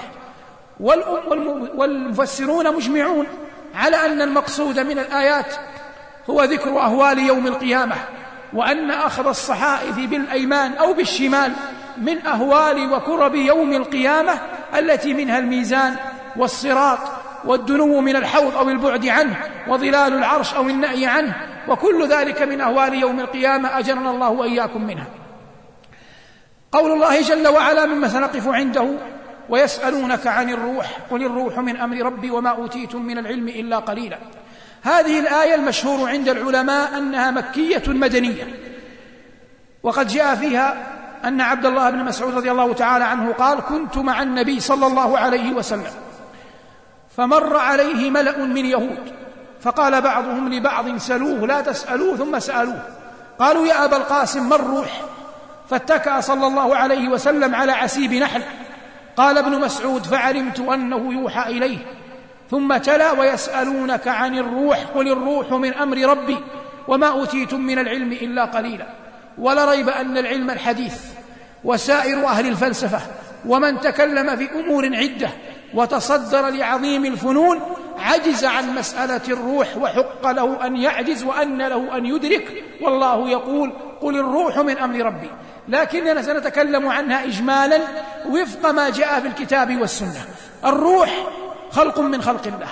والمفسرون مجمعون على أن المقصود من الآيات هو ذكر أهوال يوم القيامة، وأن أخذ الصحائف بالأيمان أو بالشمال من أهوال وكرب يوم القيامة التي منها الميزان والصراط والدنو من الحوض أو البعد عنه وظلال العرش أو النأي عنه، وكل ذلك من أهوال يوم القيامة أجرنا الله وإياكم منها. قول الله جل وعلا مما سنقف عنده: ويسألونك عن الروح قل الروح من أمر ربي وما أوتيتم من العلم إلا قليلا. هذه الآية المشهور عند العلماء أنها مكية مدنية، وقد جاء فيها أن عبد الله بن مسعود رضي الله تعالى عنه قال: كنت مع النبي صلى الله عليه وسلم فمر عليه ملأ من يهود فقال بعضهم لبعض: سلوه لا تسألوه، ثم سألوه قالوا: يا أبا القاسم ما الروح؟ فاتكأ صلى الله عليه وسلم على عسيب نحل. قال ابن مسعود: فعلمت أنه يوحى إليه، ثم تلا: ويسألونك عن الروح قل الروح من أمر ربي وما أوتيتم من العلم إلا قليلا. ولا ريب أن العلم الحديث وسائر أهل الفلسفة ومن تكلم في أمور عدة وتصدر لعظيم الفنون عجز عن مسألة الروح، وحق له أن يعجز وأن له أن يدرك، والله يقول: قل الروح من أمر ربي. لكننا سنتكلم عنها إجمالا وفق ما جاء في الكتاب والسنة. الروح خلق من خلق الله،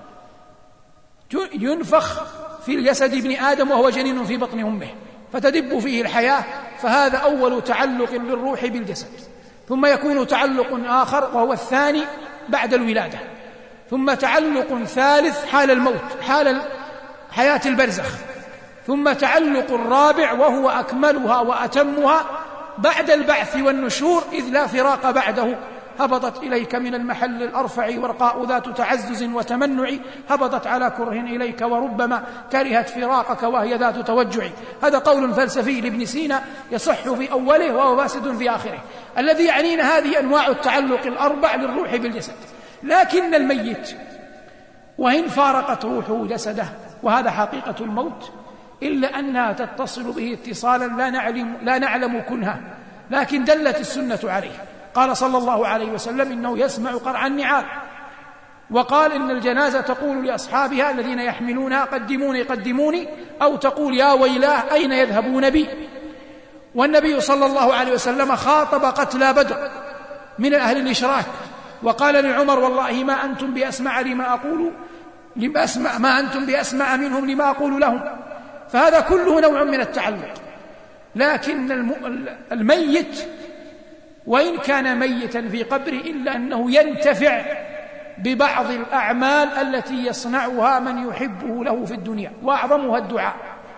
ينفخ في الجسد ابن آدم وهو جنين في بطن أمه فتدب فيه الحياة، فهذا أول تعلق للروح بالجسد. ثم يكون تعلق آخر وهو الثاني بعد الولادة، ثم تعلق ثالث حال الموت، حال حياة البرزخ، ثم تعلق الرابع وهو أكملها وأتمها بعد البعث والنشور، إذ لا فراق بعده. هبطت إليك من المحل الأرفع ورقاء ذات تعزز وتمنع، هبطت على كره إليك وربما كرهت فراقك وهي ذات توجع. هذا قول فلسفي لابن سينا يصح في أوله وهو فاسد في آخره. الذي يعنينا هذه أنواع التعلق الأربع للروح بالجسد. لكن الميت وإن فارقت روحه جسده، وهذا حقيقة الموت، إلا أنها تتصل به اتصالا لا نعلم, لا نعلم كنها، لكن دلت السنة عليه. قال صلى الله عليه وسلم: إنه يسمع قرع النعال. وقال: إن الجنازة تقول لأصحابها الذين يحملونها: قدموني قدموني، أو تقول: يا ويلاه أين يذهبون بي. والنبي صلى الله عليه وسلم خاطب قتلى بدر من أهل الإشراك وقال لعمر: والله ما أنتم بأسمع لما أقول لما أسمع ما أنتم بأسمع منهم لما أقول لهم. فهذا كله نوع من التعلق. لكن الميت وإن كان ميتا في قبره إلا أنه ينتفع ببعض الأعمال التي يصنعها من يحبه له في الدنيا، وأعظمها الدعاء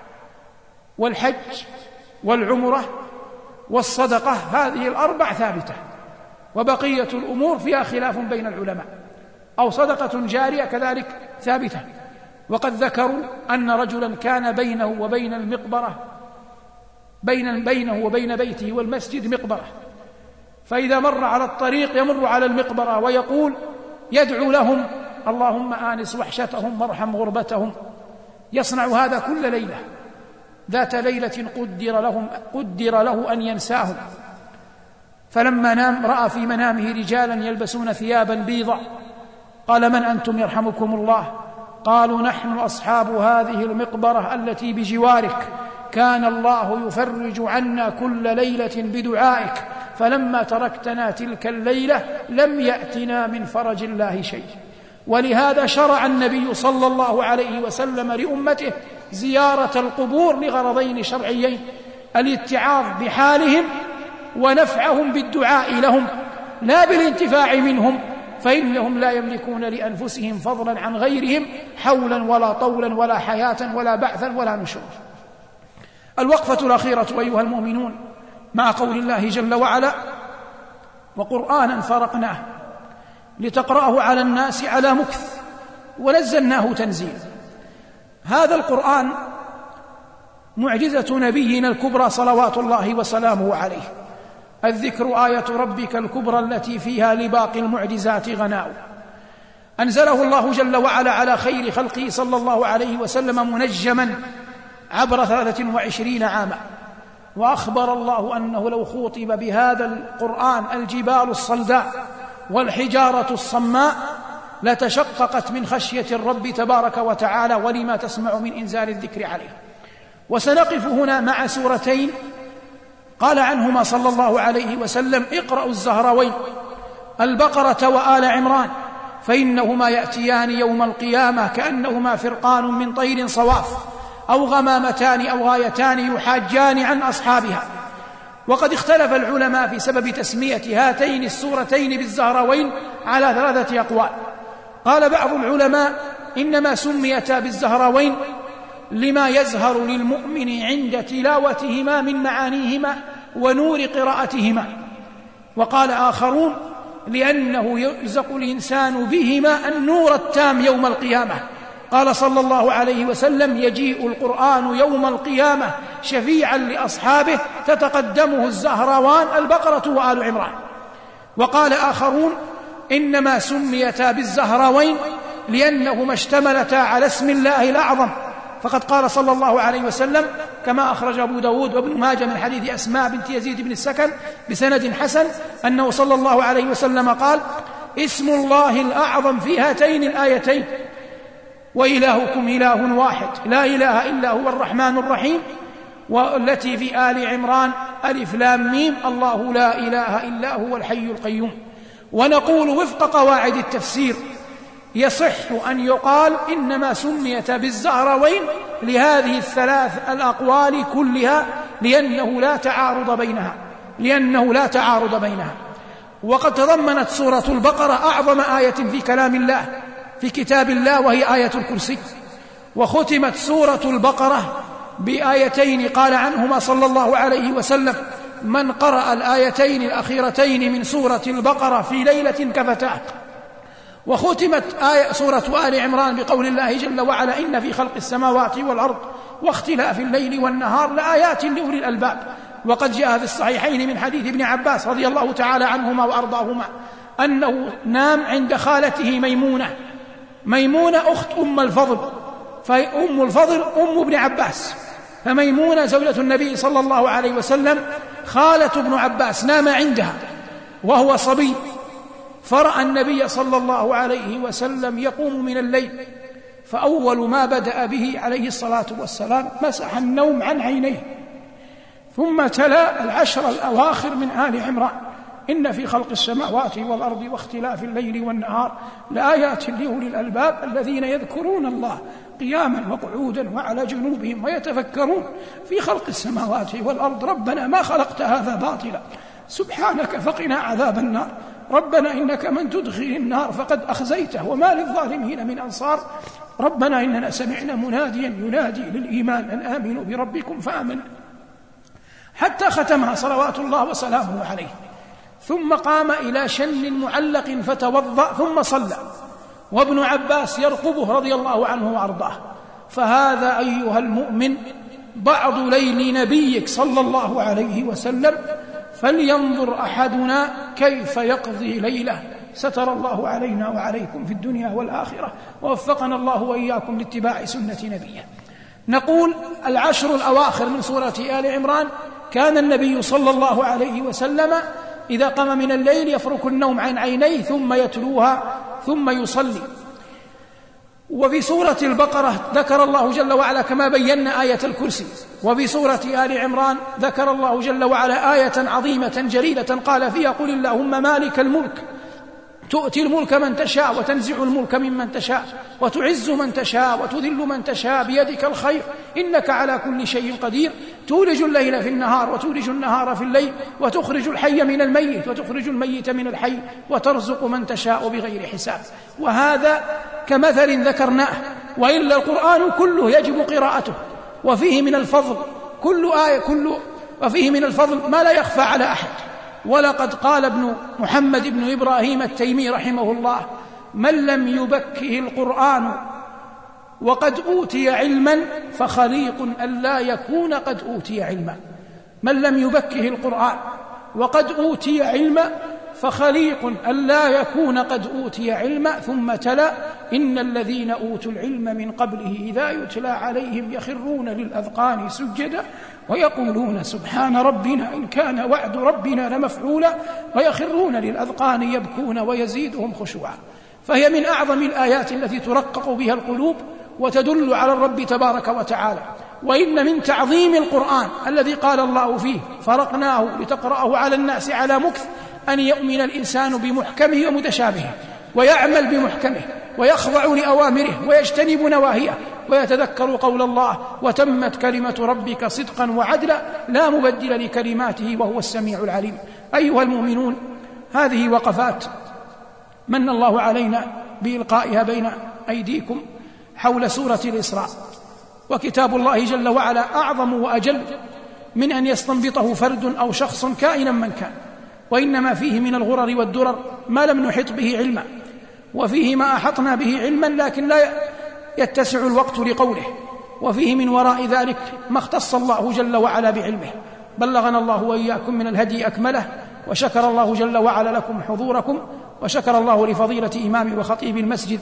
والحج والعمرة والصدقة. هذه الأربع ثابتة، وبقية الأمور فيها خلاف بين العلماء. أو صدقة جارية كذلك ثابتة. وقد ذكروا أن رجلا كان بينه وبين المقبرة بين بينه وبين بيته والمسجد مقبرة، فإذا مر على الطريق يمر على المقبرة ويقول يدعو لهم: اللهم آنس وحشتهم وارحم غربتهم. يصنع هذا كل ليلة. ذات ليلة قدر لهم قدر له أن ينساهم، فلما نام رأى في منامه رجالا يلبسون ثيابا بيضا. قال: من أنتم يرحمكم الله؟ قالوا: نحن أصحاب هذه المقبرة التي بجوارك، كان الله يفرج عنا كل ليلة بدعائك، فلما تركتنا تلك الليلة لم يأتنا من فرج الله شيء. ولهذا شرع النبي صلى الله عليه وسلم لأمته زيارة القبور لغرضين شرعيين: الاتعاظ بحالهم ونفعهم بالدعاء لهم، لا بالانتفاع منهم، فإنهم لا يملكون لأنفسهم فضلا عن غيرهم حولا ولا طولا ولا حياة ولا بعثا ولا نشور. الوقفة الأخيرة أيها المؤمنون مع قول الله جل وعلا: وقرآنا فرقناه لتقرأه على الناس على مكث ونزلناه تنزيلا. هذا القرآن معجزة نبينا الكبرى صلوات الله وسلامه عليه. الذكر آية ربك الكبرى التي فيها لباقي المعجزات غناء. أنزله الله جل وعلا على خير خلقه صلى الله عليه وسلم منجما عبر ثلاثة وعشرين عاما، وأخبر الله أنه لو خوطب بهذا القرآن الجبال الصلداء والحجارة الصماء لتشققت من خشية الرب تبارك وتعالى ولما تسمع من إنزال الذكر عليه. وسنقف هنا مع سورتين قال عنهما صلى الله عليه وسلم: اقرأوا الزهراوين، البقرة وآل عمران، فإنهما يأتيان يوم القيامة كأنهما فرقان من طير صواف أو غمامتان أو غايتان يحاجان عن أصحابها. وقد اختلف العلماء في سبب تسمية هاتين السورتين بالزهراوين على ثلاثة أقوال. قال بعض العلماء: إنما سميتا بالزهراوين لما يزهر للمؤمن عند تلاوتهما من معانيهما ونور قراءتهما. وقال آخرون: لأنه يرزق الإنسان بهما النور التام يوم القيامة. قال صلى الله عليه وسلم: يجيء القرآن يوم القيامة شفيعا لأصحابه تتقدمه الزهراوان البقرة وآل عمران. وقال آخرون: إنما سميتا بالزهراوين لأنهما اشتملتا على اسم الله الأعظم، فقد قال صلى الله عليه وسلم كما أخرج أبو داود وابن ماجه من حديث أسماء بنت يزيد بن السكن بسند حسن أنه صلى الله عليه وسلم قال: اسم الله الأعظم في هاتين الآيتين وإلهكم إله واحد لا إله إلا هو الرحمن الرحيم، والتي في آل عمران ألف لام ميم الله لا إله إلا هو الحي القيوم. ونقول وفق قواعد التفسير يصح أن يقال إنما سميت بالزهراوين لهذه الثلاث الأقوال كلها لأنه لا تعارض بينها لأنه لا تعارض بينها. وقد تضمنت سورة البقرة أعظم آية في كلام الله في كتاب الله وهي آية الكرسي. وختمت سورة البقرة بآيتين قال عنهما صلى الله عليه وسلم: من قرأ الآيتين الأخيرتين من سورة البقرة في ليلة كفتاه. وختمت آية سورة آل عمران بقول الله جل وعلا: إن في خلق السماوات والأرض واختلاف الليل والنهار لآيات لأولي الألباب. وقد جاء في الصحيحين من حديث ابن عباس رضي الله تعالى عنهما وأرضاهما أنه نام عند خالته ميمونة ميمونة أخت أم الفضل، فأم الفضل أم ابن عباس، فميمونة زوجة النبي صلى الله عليه وسلم خالة ابن عباس نام عندها وهو صبي، فرأى النبي صلى الله عليه وسلم يقوم من الليل، فأول ما بدأ به عليه الصلاة والسلام مسح النوم عن عينيه، ثم تلا العشر الأواخر من آل عمران: إن في خلق السماوات والأرض واختلاف الليل والنهار لآيات لأولي الألباب الذين يذكرون الله قياما وقعودا وعلى جنوبهم ويتفكرون في خلق السماوات والأرض ربنا ما خلقت هذا باطلا سبحانك فقنا عذاب النار ربنا إنك من تدخل النار فقد أخزيته وما للظالمين من أنصار ربنا إننا سمعنا مناديا ينادي للإيمان أن آمنوا بربكم فآمنوا، حتى ختمها صلوات الله وسلامه عليه. ثم قام إلى شن معلق فتوضأ ثم صلى، وابن عباس يرقبه رضي الله عنه وأرضاه. فهذا أيها المؤمن بعض ليل نبيك صلى الله عليه وسلم، فلينظر أحدنا كيف يقضي ليله، ستر الله علينا وعليكم في الدنيا والآخرة، ووفقنا الله وإياكم لاتباع سنة نبيه. نقول العشر الأواخر من سورة آل عمران كان النبي صلى الله عليه وسلم إذا قام من الليل يفرك النوم عن عينيه ثم يتلوها ثم يصلي. وفي سورة البقرة ذكر الله جل وعلا كما بينا آية الكرسي، وفي سورة آل عمران ذكر الله جل وعلا آية عظيمة جليلة قال فيها: قل اللهم مالك الملك تؤتي الملك من تشاء وتنزع الملك ممن تشاء وتعز من تشاء وتذل من تشاء بيدك الخير إنك على كل شيء قدير تولج الليل في النهار وتولج النهار في الليل وتخرج الحي من الميت وتخرج الميت من الحي وترزق من تشاء بغير حساب. وهذا كمثل ذكرناه، وإلا القرآن كله يجب قراءته، وفيه من الفضل كل آية كل وفيه من الفضل ما لا يخفى على أحد. ولقد قال ابن محمد بن إبراهيم التيمي رحمه الله: من لم يبكه القرآن وقد أوتي علما فخليق أن لا يكون قد أوتي علما. من لم يبكه القرآن وقد أوتي علما فخليق ألا يكون قد أوتي علما. ثم تلا إن الذين أوتوا العلم من قبله إذا يتلى عليهم يخرون للأذقان سجدا ويقولون سبحان ربنا إن كان وعد ربنا لمفعولا ويخرون للأذقان يبكون ويزيدهم خشوعا. فهي من أعظم الآيات التي ترقق بها القلوب وتدل على الرب تبارك وتعالى. وإن من تعظيم القرآن الذي قال الله فيه فرقناه لتقرأه على الناس على مكث أن يؤمن الإنسان بمحكمه ومتشابهه ويعمل بمحكمه ويخضع لأوامره ويجتنب نواهيه ويتذكر قول الله وتمت كلمة ربك صدقا وعدلا لا مبدل لكلماته وهو السميع العليم. أيها المؤمنون، هذه وقفات من الله علينا بإلقائها بين أيديكم حول سورة الإسراء. وكتاب الله جل وعلا أعظم وأجل من أن يستنبطه فرد أو شخص كائنا من كان، وإنما فيه من الغرر والدرر ما لم نحط به علما، وفيه ما أحطنا به علما لكن لا يتسع الوقت لقوله، وفيه من وراء ذلك ما اختص الله جل وعلا بعلمه. بلغنا الله وإياكم من الهدي أكمله، وشكر الله جل وعلا لكم حضوركم، وشكر الله لفضيلة إمام وخطيب المسجد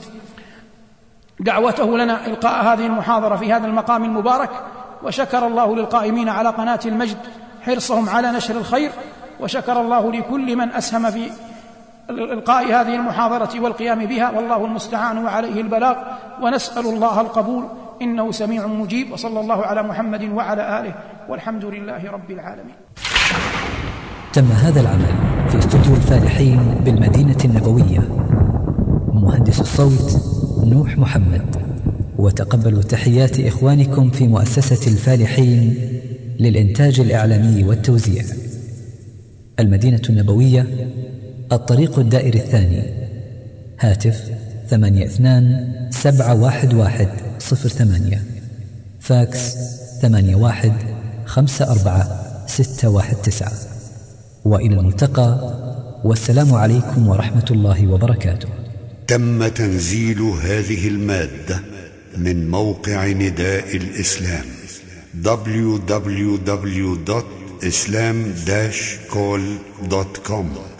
دعوته لنا إلقاء هذه المحاضرة في هذا المقام المبارك، وشكر الله للقائمين على قناة المجد حرصهم على نشر الخير، وشكر الله لكل من أسهم في إلقاء هذه المحاضرة والقيام بها، والله المستعان وعليه البلاغ، ونسأل الله القبول إنه سميع مجيب. وصلى الله على محمد وعلى آله والحمد لله رب العالمين. تم هذا العمل في استوديو الفالحين بالمدينة النبوية. مهندس الصوت نوح محمد. وتقبلوا تحيات إخوانكم في مؤسسة الفالحين للإنتاج الإعلامي والتوزيع، المدينة النبوية، الطريق الدائري الثاني، هاتف ثمانية اثنان سبعة واحد واحد صفر ثمانية، فاكس ثمانية واحد خمسة أربعة ستة واحد تسعة. وإلى الملتقى، والسلام عليكم ورحمة الله وبركاته. تم تنزيل هذه المادة من موقع نداء الإسلام دبليو دبليو دبليو دوت إسلام داش كول دوت كوم.